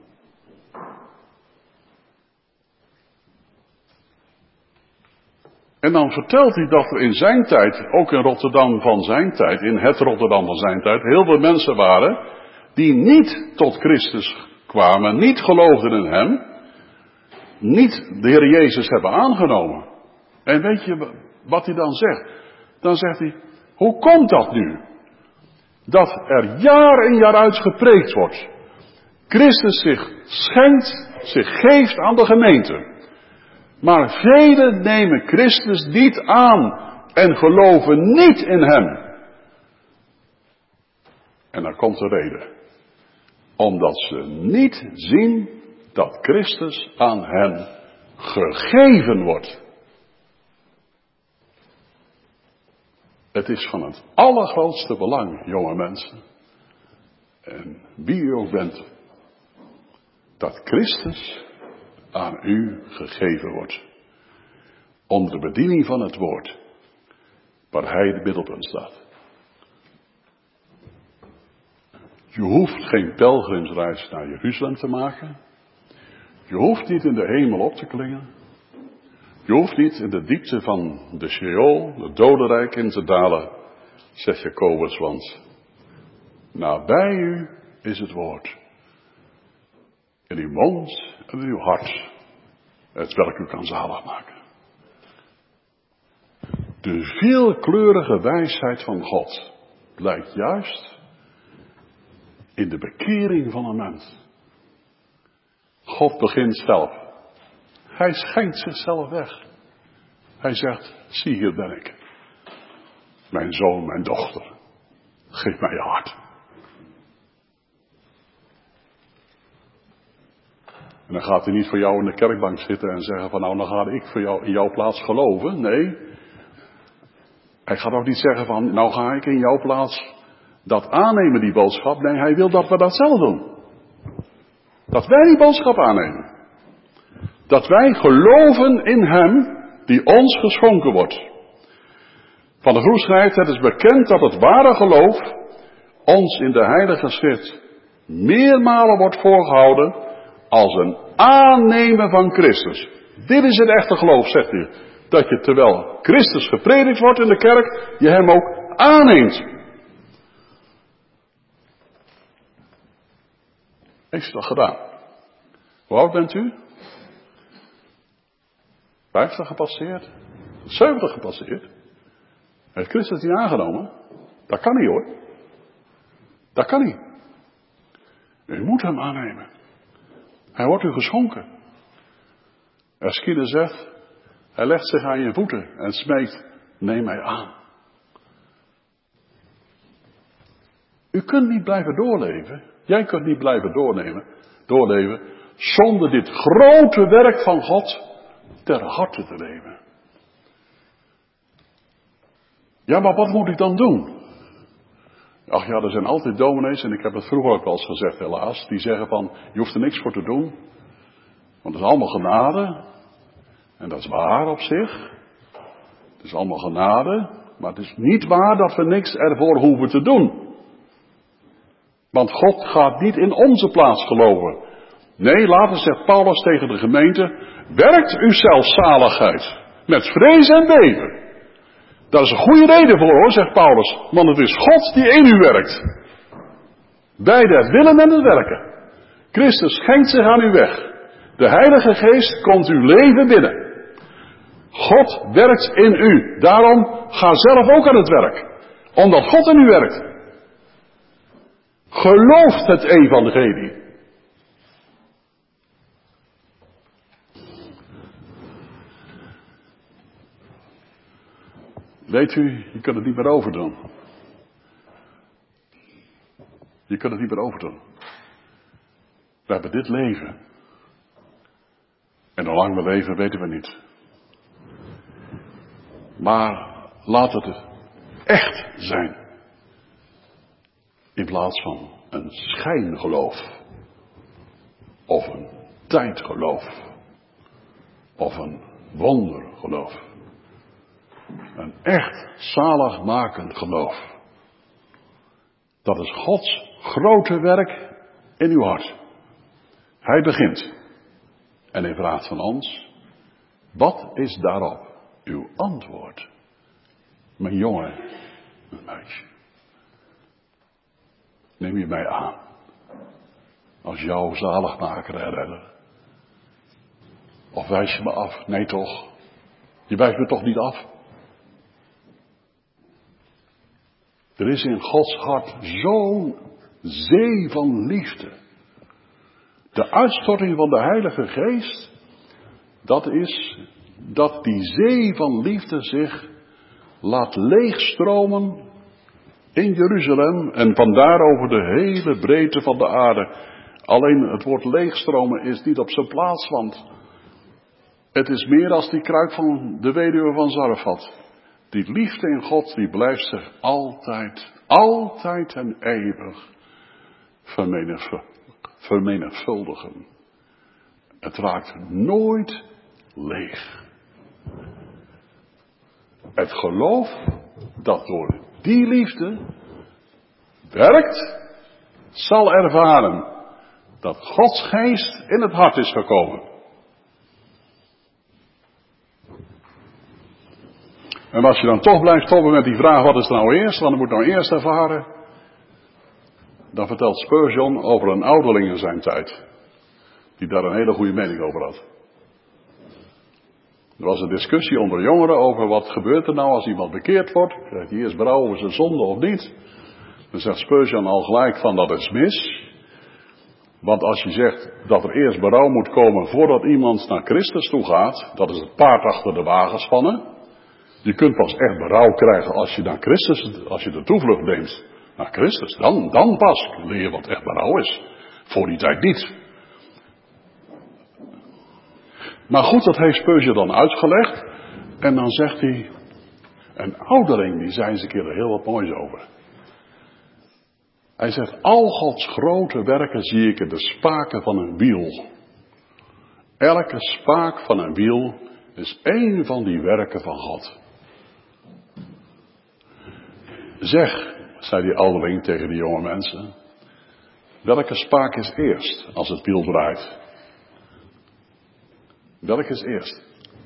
En dan vertelt hij dat er in zijn tijd, ook in Rotterdam van zijn tijd, in het Rotterdam van zijn tijd, heel veel mensen waren die niet tot Christus kwamen, niet geloofden in hem, niet de Heer Jezus hebben aangenomen. En weet je wat hij dan zegt? Dan zegt hij, hoe komt dat nu? Dat er jaar in jaar uit gepreekt wordt. Christus zich schenkt, zich geeft aan de gemeente. Maar velen nemen Christus niet aan en geloven niet in hem. En dan komt de reden. Omdat ze niet zien dat Christus aan hen gegeven wordt. Het is van het allergrootste belang, jonge mensen, en wie u ook bent, dat Christus aan u gegeven wordt. Onder de bediening van het woord, waar hij het middelpunt staat. Je hoeft geen pelgrimsreis naar Jeruzalem te maken. Je hoeft niet in de hemel op te klimmen. Je hoeft niet in de diepte van de Sheol, het dodenrijk, in te dalen, zegt Jacobus, want nabij u is het woord. In uw mond en in uw hart, het welk u kan zalig maken. De veelkleurige wijsheid van God blijkt juist in de bekering van een mens. God begint zelf. Hij schenkt zichzelf weg. Hij zegt, zie hier ben ik. Mijn zoon, mijn dochter. Geef mij je hart. En dan gaat hij niet voor jou in de kerkbank zitten en zeggen van nou, dan ga ik voor jou in jouw plaats geloven. Nee. Hij gaat ook niet zeggen van nou ga ik in jouw plaats dat aannemen, die boodschap. Nee, hij wil dat we dat zelf doen. Dat wij die boodschap aannemen. Dat wij geloven in hem die ons geschonken wordt. Van de Groen schrijft, het is bekend dat het ware geloof ons in de Heilige Schrift meermalen wordt voorgehouden als een aannemen van Christus. Dit is het echte geloof, zegt hij. Dat je terwijl Christus gepredikt wordt in de kerk, je hem ook aanneemt. Heeft u dat gedaan? Hoe oud bent u? vijftig gepasseerd? zeventig gepasseerd? Heeft Christus die aangenomen? Dat kan niet hoor. Dat kan niet. U moet hem aannemen. Hij wordt u geschonken. Eschine zegt, hij legt zich aan je voeten en smeekt, neem mij aan. U kunt niet blijven doorleven. Jij kunt niet blijven doornemen, doorleven zonder dit grote werk van God ter harte te nemen. Ja, maar wat moet ik dan doen? Ach ja, er zijn altijd dominees, en ik heb het vroeger ook wel eens gezegd helaas, die zeggen van, je hoeft er niks voor te doen, want het is allemaal genade. En dat is waar op zich. Het is allemaal genade, maar het is niet waar dat we niks ervoor hoeven te doen. Want God gaat niet in onze plaats geloven. Nee, later zegt Paulus tegen de gemeente, werkt u zelfzaligheid met vrees en beven. Daar is een goede reden voor hoor, zegt Paulus. Want het is God die in u werkt. Bij het willen en het werken. Christus schenkt zich aan u weg. De Heilige Geest komt uw leven binnen. God werkt in u. Daarom ga zelf ook aan het werk. Omdat God in u werkt. Gelooft het evangelie. Weet u, je kunt het niet meer overdoen. Je kunt het niet meer overdoen. We hebben dit leven. En hoe lang we leven weten we niet. Maar laat het echt zijn. In plaats van een schijngeloof. Of een tijdgeloof. Of een wondergeloof. Een echt zaligmakend geloof. Dat is Gods grote werk in uw hart. Hij begint. En hij vraagt van ons. Wat is daarop uw antwoord? Mijn jongen, mijn meisje. Neem je mij aan. Als jouw zaligmaker en redder. Of wijs je me af? Nee toch. Je wijst me toch niet af. Er is in Gods hart zo'n zee van liefde. De uitstorting van de Heilige Geest, dat is dat die zee van liefde zich laat leegstromen in Jeruzalem en vandaar over de hele breedte van de aarde. Alleen het woord leegstromen is niet op zijn plaats, want het is meer als die kruik van de weduwe van Zarefat. Die liefde in God, die blijft zich altijd, altijd en eeuwig vermenigvuldigen. Het raakt nooit leeg. Het geloof dat door die liefde werkt, zal ervaren dat Gods geest in het hart is gekomen. En als je dan toch blijft stoppen met die vraag, wat is er nou eerst? Want je moet nou eerst ervaren. Dan vertelt Spurgeon over een ouderling in zijn tijd. Die daar een hele goede mening over had. Er was een discussie onder jongeren over wat gebeurt er nou als iemand bekeerd wordt. Krijgt hij eerst berouw over zijn zonde of niet? Dan zegt Spurgeon al gelijk van dat is mis. Want als je zegt dat er eerst berouw moet komen voordat iemand naar Christus toe gaat, dat is het paard achter de wagen spannen. Je kunt pas echt berouw krijgen als je naar Christus, als je de toevlucht neemt naar Christus. Dan, dan pas leer je wat echt berouw is. Voor die tijd niet. Maar goed, dat heeft Spurgeon dan uitgelegd. En dan zegt hij, een ouderling, die zei eens een keer er heel wat moois over. Hij zegt, al Gods grote werken zie ik in de spaken van een wiel. Elke spaak van een wiel is één van die werken van God. Zeg, zei die ouderling tegen die jonge mensen, welke spaak is eerst als het wiel draait? Welke is eerst?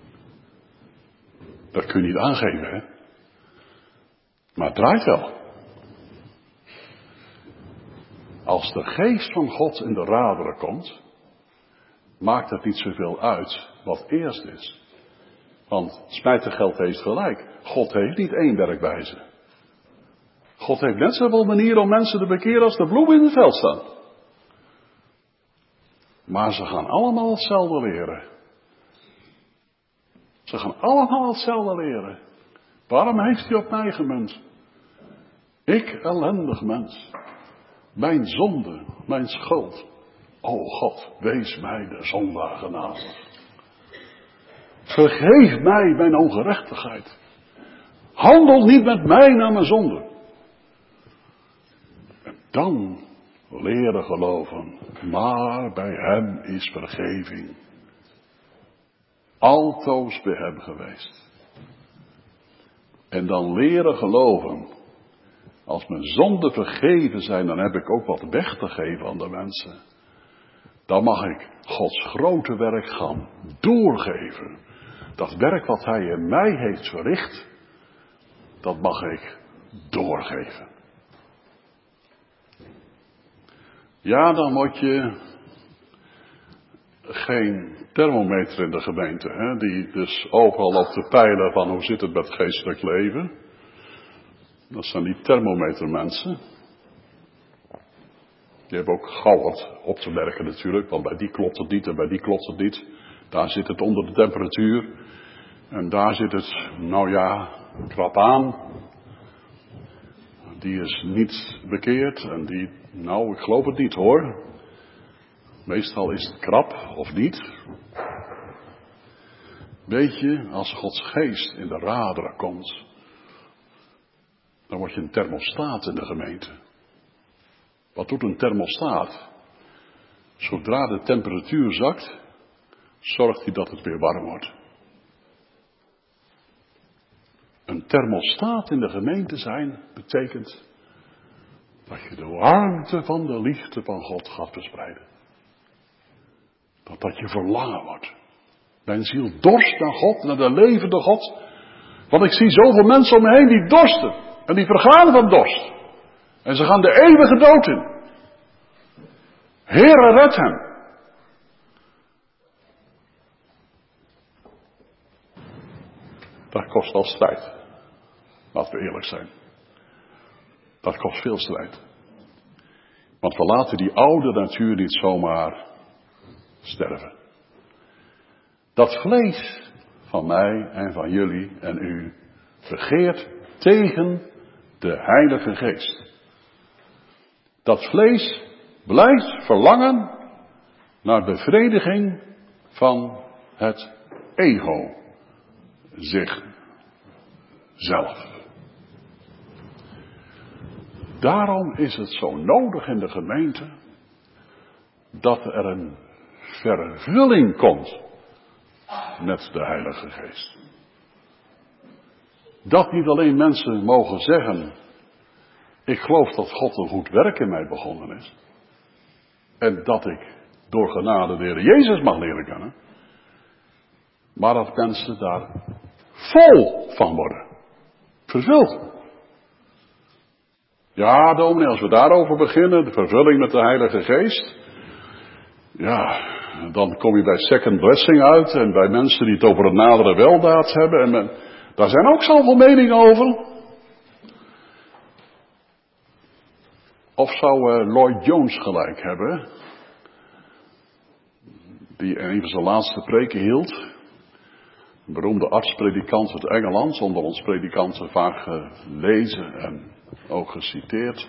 Dat kun je niet aangeven, hè? Maar het draait wel. Als de geest van God in de raderen komt, maakt het niet zoveel uit wat eerst is. Want smijtergeld heeft gelijk. God heeft niet één werkwijze. God heeft net zoveel manieren om mensen te bekeren als de bloemen in het veld staan. Maar ze gaan allemaal hetzelfde leren. Ze gaan allemaal hetzelfde leren. Waarom heeft hij op mij gemunt? Ik, ellendig mens. Mijn zonde, mijn schuld. O God, wees mij de zondaar genadig. Vergeef mij mijn ongerechtigheid. Handel niet met mij naar mijn zonde. En dan leren geloven. Maar bij hem is vergeving. Altoos bij hem geweest. En dan leren geloven. Als mijn zonden vergeven zijn, dan heb ik ook wat weg te geven aan de mensen. Dan mag ik Gods grote werk gaan doorgeven. Dat werk wat hij in mij heeft verricht, dat mag ik doorgeven. Ja, dan moet je geen thermometer in de gemeente, hè, die dus overal loopt te peilen van hoe zit het met het geestelijk leven. Dat zijn die thermometermensen. Die hebben ook gauw wat op te merken natuurlijk, want bij die klopt het niet en bij die klopt het niet. Daar zit het onder de temperatuur. En daar zit het, nou ja, krap aan. Die is niet bekeerd en die, nou ik geloof het niet hoor. Meestal is het krap of niet. Weet je, als Gods geest in de raderen komt, dan word je een thermostaat in de gemeente. Wat doet een thermostaat? Zodra de temperatuur zakt, zorgt hij dat het weer warm wordt. Een thermostaat in de gemeente zijn betekent dat je de warmte van de liefde van God gaat verspreiden. Dat dat je verlangen wordt. Mijn ziel dorst naar God, naar de levende God. Want ik zie zoveel mensen om me heen die dorsten. En die vergaan van dorst. En ze gaan de eeuwige dood in. Heere, red hem. Dat kost al strijd. Laten we eerlijk zijn. Dat kost veel strijd. Want we laten die oude natuur niet zomaar sterven. Dat vlees van mij en van jullie en u vergeert tegen de Heilige Geest. Dat vlees blijft verlangen naar bevrediging van het ego, zichzelf. Daarom is het zo nodig in de gemeente dat er een vervulling komt met de Heilige Geest. Dat niet alleen mensen mogen zeggen, ik geloof dat God een goed werk in mij begonnen is. En dat ik door genade de Heer Jezus mag leren kennen. Maar dat mensen daar vol van worden. Vervuld. Ja, dominee, als we daarover beginnen, de vervulling met de Heilige Geest. Ja, dan kom je bij second blessing uit. En bij mensen die het over een nadere weldaad hebben. En men, daar zijn ook zoveel meningen over. Of zou uh, Lloyd Jones gelijk hebben, die een van zijn laatste preken hield, een beroemde arts-predikant uit Engeland, onder ons predikanten vaak gelezen en ook geciteerd,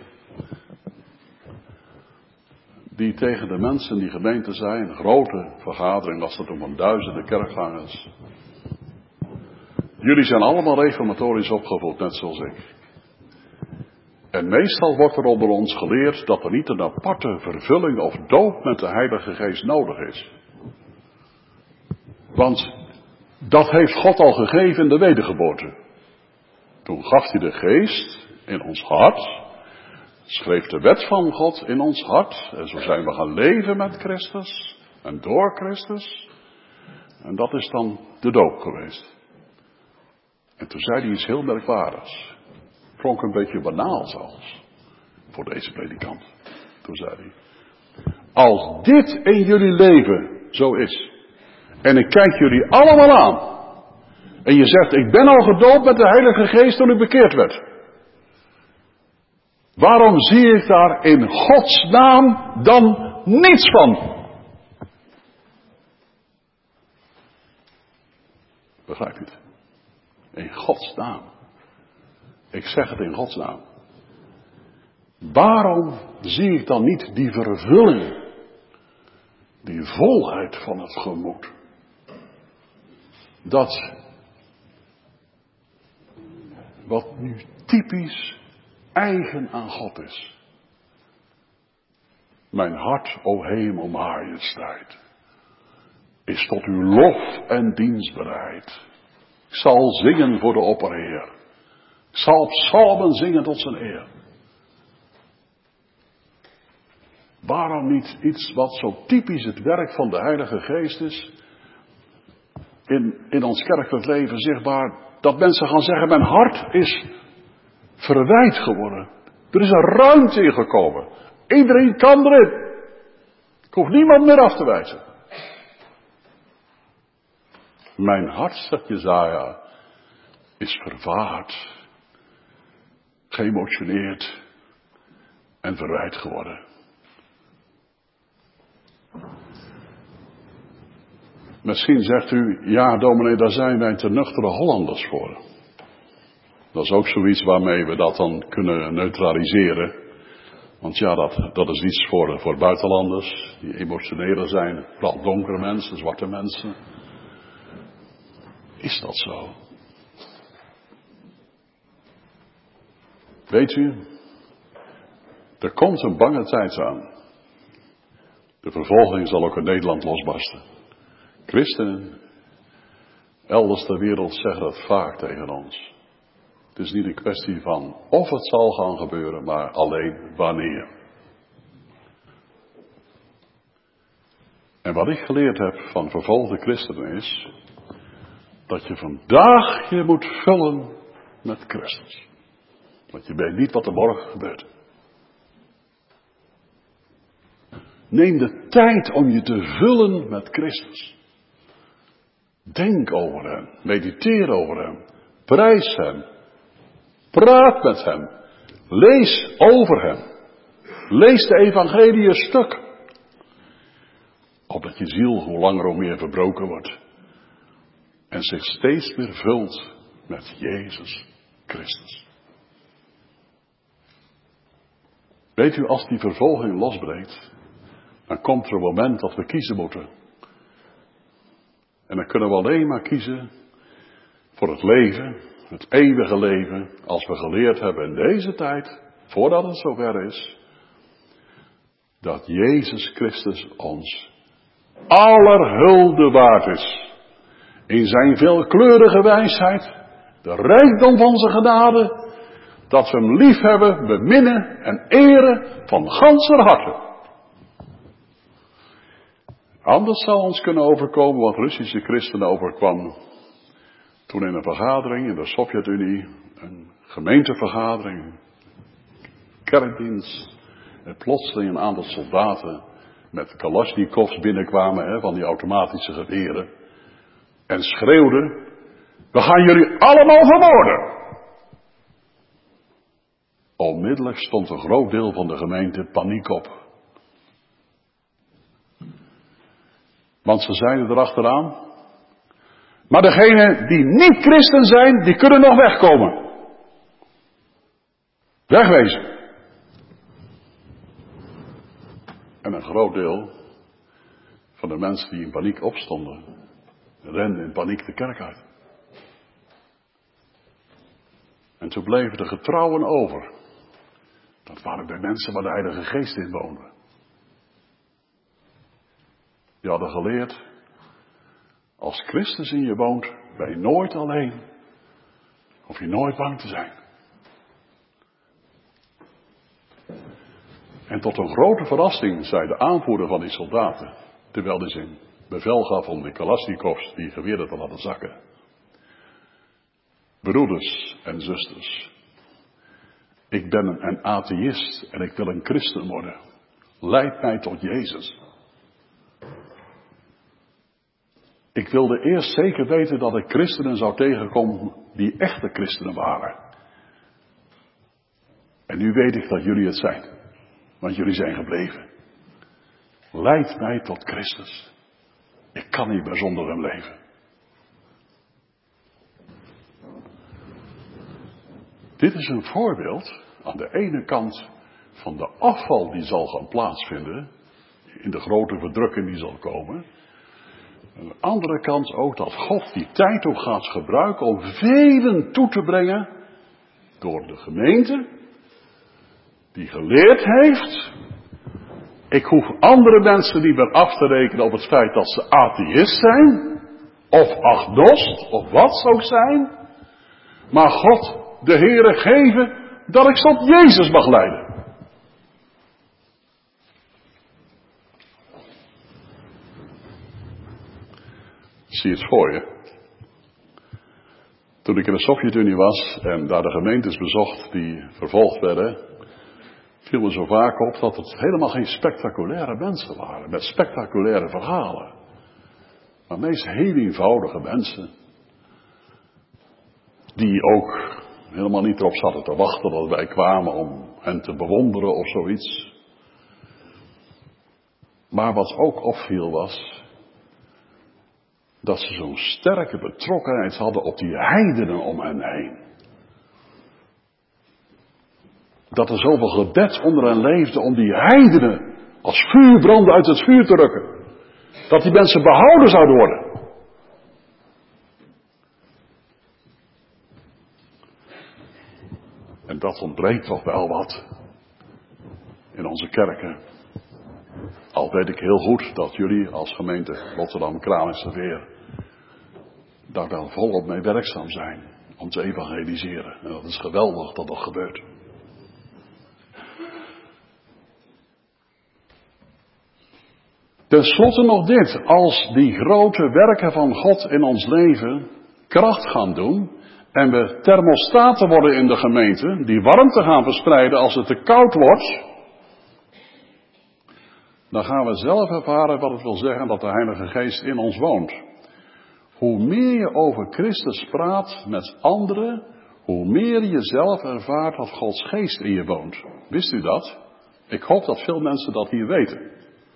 die tegen de mensen die gemeente zijn, een grote vergadering was dat om duizenden kerkgangers. Jullie zijn allemaal reformatorisch opgevoed, net zoals ik. En meestal wordt er onder ons geleerd dat er niet een aparte vervulling of doop met de Heilige Geest nodig is. Want dat heeft God al gegeven in de wedergeboorte. Toen gaf hij de Geest in ons hart, schreef de wet van God in ons hart. En zo zijn we gaan leven met Christus en door Christus. En dat is dan de doop geweest. En toen zei hij iets heel merkwaardigs. Klonk een beetje banaal zelfs, voor deze predikant. Toen zei hij, als dit in jullie leven zo is, en ik kijk jullie allemaal aan, en je zegt, ik ben al gedoopt met de Heilige Geest toen ik bekeerd werd. Waarom zie ik daar in Gods naam dan niets van? Begrijp je het? In Gods naam. Ik zeg het in Gods naam. Waarom zie ik dan niet die vervulling, die volheid van het gemoed? Dat wat nu typisch eigen aan God is. Mijn hart, o hemel majesteit, is tot uw lof en dienst bereid. Ik zal zingen voor de opperheer. Ik zal psalmen zingen tot zijn eer. Waarom niet iets wat zo typisch het werk van de Heilige Geest is, in, in ons kerkelijk leven zichtbaar, dat mensen gaan zeggen, mijn hart is verwijd geworden. Er is een ruimte ingekomen. Iedereen kan erin. Ik hoef niemand meer af te wijzen. Mijn hart, zegt Jesaja, is vervaard, geëmotioneerd en verwijd geworden. Misschien zegt u, ja dominee, daar zijn wij te nuchtere Hollanders voor. Dat is ook zoiets waarmee we dat dan kunnen neutraliseren. Want ja, dat, dat is iets voor, voor buitenlanders, die emotioneler zijn, vooral donkere mensen, zwarte mensen. Is dat zo? Weet u, er komt een bange tijd aan. De vervolging zal ook in Nederland losbarsten. Christenen, elders ter wereld zeggen dat vaak tegen ons. Het is niet een kwestie van of het zal gaan gebeuren, maar alleen wanneer. En wat ik geleerd heb van vervolgde christenen is, dat je vandaag je moet vullen met Christus. Want je weet niet wat er morgen gebeurt. Neem de tijd om je te vullen met Christus. Denk over hem. Mediteer over hem. Prijs hem. Praat met hem. Lees over hem. Lees de evangelie een stuk. Opdat je ziel hoe langer hoe meer verbroken wordt. En zich steeds meer vult met Jezus Christus. Weet u, als die vervolging losbreekt, dan komt er een moment dat we kiezen moeten. En dan kunnen we alleen maar kiezen voor het leven, het eeuwige leven, als we geleerd hebben in deze tijd, voordat het zover is, dat Jezus Christus ons aller hulde waard is. In zijn veelkleurige wijsheid, de rijkdom van zijn genade, dat we hem lief hebben, beminnen en eren van ganser harte. Anders zou ons kunnen overkomen wat Russische christenen overkwam toen in een vergadering in de Sovjet-Unie, een gemeentevergadering, kerkdienst, en plotseling een aantal soldaten met kalasjnikovs binnenkwamen, hè, van die automatische geweren, en schreeuwden, we gaan jullie allemaal vermoorden. Onmiddellijk stond een groot deel van de gemeente paniek op. Want ze zeiden erachteraan, maar degenen die niet christen zijn, die kunnen nog wegkomen. Wegwezen. En een groot deel van de mensen die in paniek opstonden, renden in paniek de kerk uit. En toen bleven de getrouwen over. Dat waren de mensen waar de Heilige Geest in woonde. Die hadden geleerd, als Christus in je woont, ben je nooit alleen. Hoef je nooit bang te zijn. En tot een grote verrassing zei de aanvoerder van die soldaten, terwijl hij zijn bevel gaf om die Kalasnikovs, die geweren te laten zakken. Broeders en zusters, ik ben een atheïst en ik wil een christen worden. Leid mij tot Jezus. Ik wilde eerst zeker weten dat ik christenen zou tegenkomen die echte christenen waren. En nu weet ik dat jullie het zijn. Want jullie zijn gebleven. Leid mij tot Christus. Ik kan niet meer zonder hem leven. Dit is een voorbeeld aan de ene kant van de afval die zal gaan plaatsvinden. In de grote verdrukking die zal komen. Aan de andere kant ook dat God die tijd ook gaat gebruiken om velen toe te brengen. Door de gemeente. Die geleerd heeft. Ik hoef andere mensen niet meer af te rekenen op het feit dat ze atheïst zijn. Of agnost, of wat ze ook zijn. Maar God, de Heere, geven dat ik ze op Jezus mag leiden. Zie je het voor je? Toen ik in de Sovjet-Unie was en daar de gemeentes bezocht die vervolgd werden, viel me zo vaak op dat het helemaal geen spectaculaire mensen waren, met spectaculaire verhalen. Maar meest heel eenvoudige mensen, die ook helemaal niet erop zaten te wachten dat wij kwamen om hen te bewonderen of zoiets. Maar wat ook opviel was, dat ze zo'n sterke betrokkenheid hadden op die heidenen om hen heen. Dat er zoveel gebed onder hen leefde om die heidenen als vuurbranden uit het vuur te rukken. Dat die mensen behouden zouden worden. En dat ontbreekt toch wel wat in onze kerken. Al weet ik heel goed dat jullie als gemeente Rotterdam-Kralingse Veer daar wel volop mee werkzaam zijn om te evangeliseren. En dat is geweldig dat dat gebeurt. Ten slotte nog dit, als die grote werken van God in ons leven kracht gaan doen en we thermostaten worden in de gemeente, die warmte gaan verspreiden als het te koud wordt, dan gaan we zelf ervaren wat het wil zeggen dat de Heilige Geest in ons woont. Hoe meer je over Christus praat met anderen, hoe meer je zelf ervaart dat Gods Geest in je woont. Wist u dat? Ik hoop dat veel mensen dat hier weten.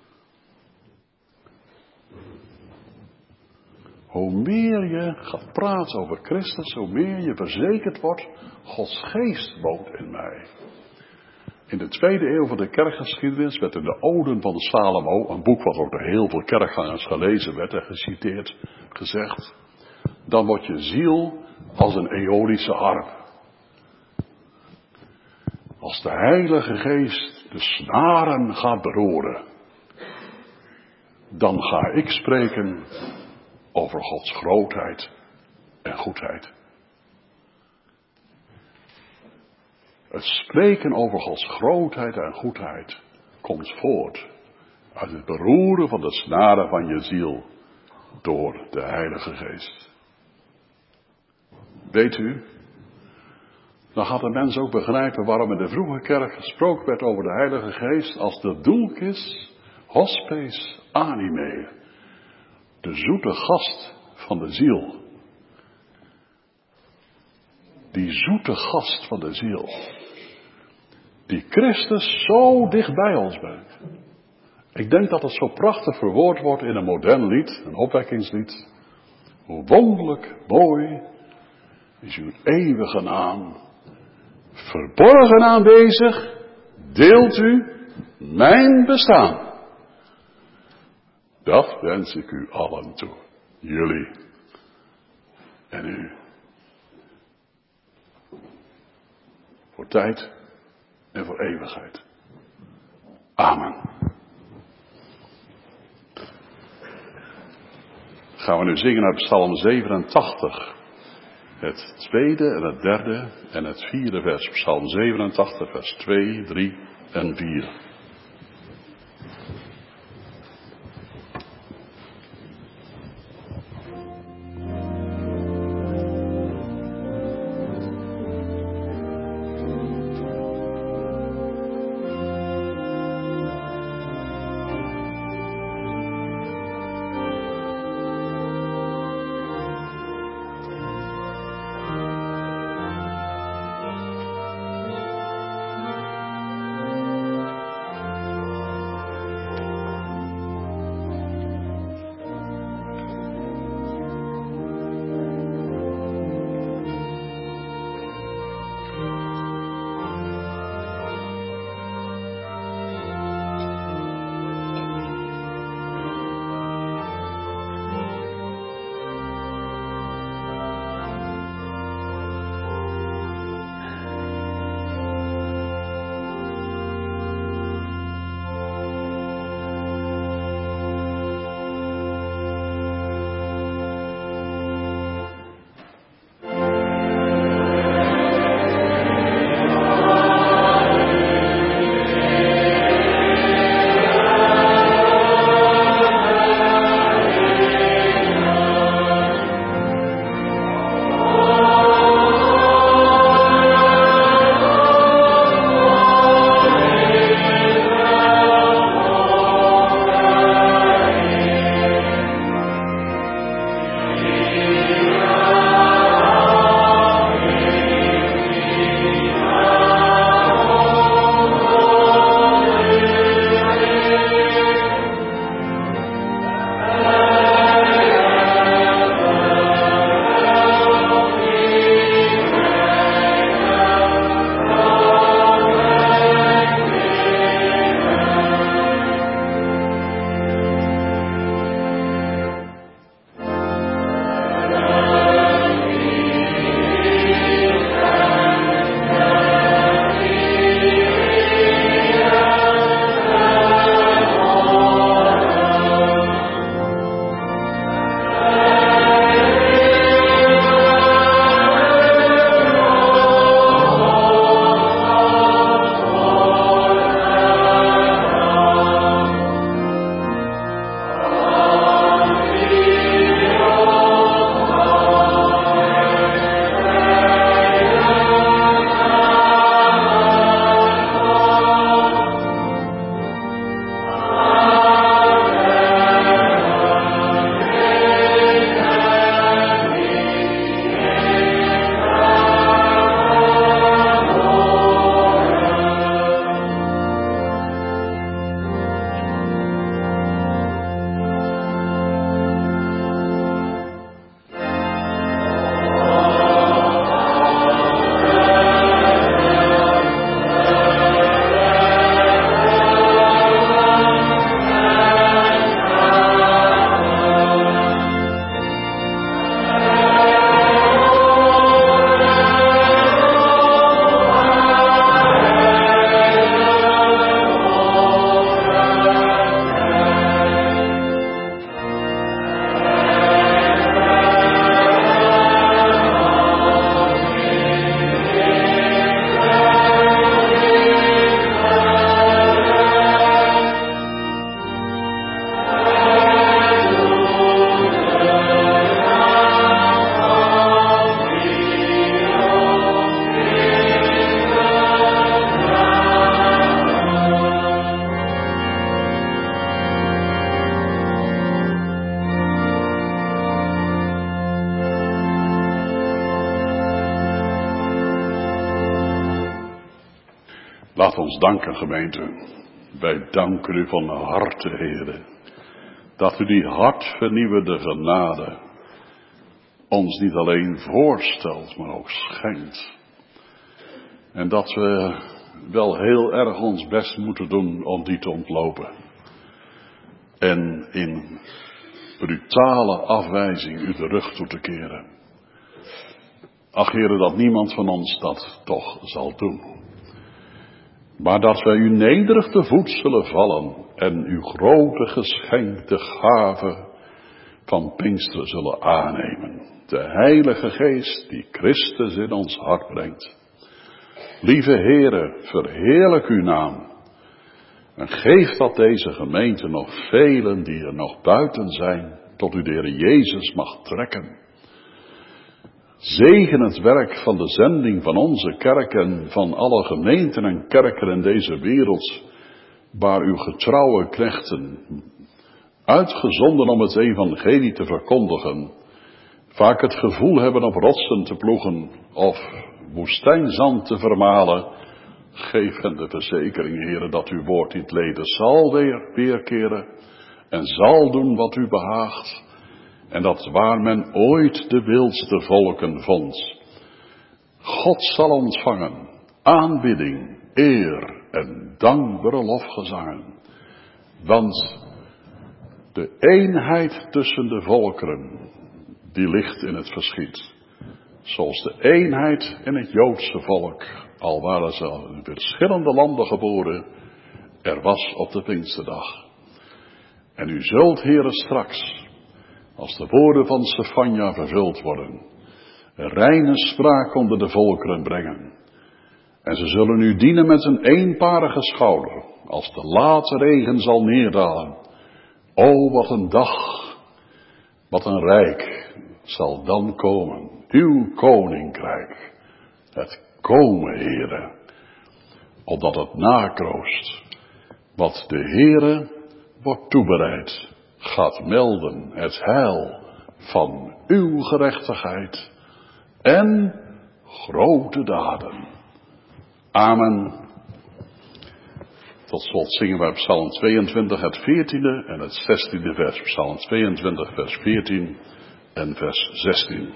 Hoe meer je gaat praten over Christus, hoe meer je verzekerd wordt, Gods Geest woont in mij. In de tweede eeuw van de kerkgeschiedenis werd in de Oden van Salomo, een boek wat ook door heel veel kerkgangers gelezen werd en geciteerd, gezegd, dan wordt je ziel als een eolische harp. Als de Heilige Geest de snaren gaat beroeren, dan ga ik spreken over Gods grootheid en goedheid. Het spreken over Gods grootheid en goedheid komt voort uit het beroeren van de snaren van je ziel door de Heilige Geest. Weet u, dan gaat de mens ook begrijpen waarom in de vroege kerk gesproken werd over de Heilige Geest als de dulcis hospes animae, de zoete gast van de ziel. Die zoete gast van de ziel. die Christus zo dicht bij ons bent. Ik denk dat het zo prachtig verwoord wordt in een modern lied, een opwekkingslied. Hoe wonderlijk mooi is uw eeuwige naam. Verborgen aanwezig deelt u mijn bestaan. Dat wens ik u allen toe. Jullie en u. Voor tijd en voor eeuwigheid. Amen. Gaan we nu zingen uit Psalm zevenentachtig. Het tweede en het derde en het vierde vers. Psalm zevenentachtig, vers twee, drie en vier. Laat ons danken, gemeente. Wij danken u van harte, Heere, dat u die hartvernieuwende genade ons niet alleen voorstelt, maar ook schenkt. En dat we wel heel erg ons best moeten doen om die te ontlopen. En in brutale afwijzing u de rug toe te keren. Ach, Heere, dat niemand van ons dat toch zal doen. Maar dat wij u nederig te voet zullen vallen en uw grote geschenk, de gave van Pinksteren, zullen aannemen. De Heilige Geest die Christus in ons hart brengt. Lieve Heere, verheerlijk uw naam. En geef dat deze gemeente nog velen die er nog buiten zijn, tot u de Heer Jezus mag trekken. Zegen het werk van de zending van onze kerk en van alle gemeenten en kerken in deze wereld, waar uw getrouwe knechten, uitgezonden om het evangelie te verkondigen, vaak het gevoel hebben op rotsen te ploegen of woestijnzand te vermalen. Geef hen de verzekering, Heere, dat uw woord niet leden zal weer weerkeren en zal doen wat u behaagt. En dat waar men ooit de wildste volken vond, God zal ontvangen, aanbidding, eer en dankbare lofgezangen. Want de eenheid tussen de volkeren, die ligt in het verschiet. Zoals de eenheid in het Joodse volk, al waren ze in verschillende landen geboren, er was op de Pinksterdag. En u zult, Heere, straks, als de woorden van Sefanja vervuld worden, een reine spraak onder de volkeren brengen. En ze zullen u dienen met een eenparige schouder, als de late regen zal neerdalen. O, wat een dag, wat een rijk zal dan komen, uw koninkrijk. Het komen, Heere, opdat het nakroost, wat de Heere wordt toebereid, gaat melden het heil van uw gerechtigheid en grote daden. Amen. Tot slot zingen wij Psalm tweeëntwintig, het veertiende en het zestiende vers. Psalm tweeëntwintig, vers veertien en vers zestien.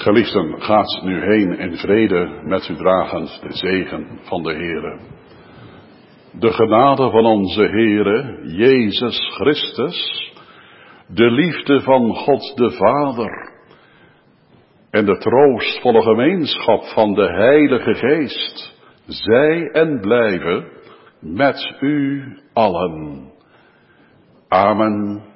Geliefden, gaat nu heen in vrede met u dragend de zegen van de Heere. De genade van onze Heere, Jezus Christus, de liefde van God de Vader en de troostvolle gemeenschap van de Heilige Geest, zij en blijven met u allen. Amen.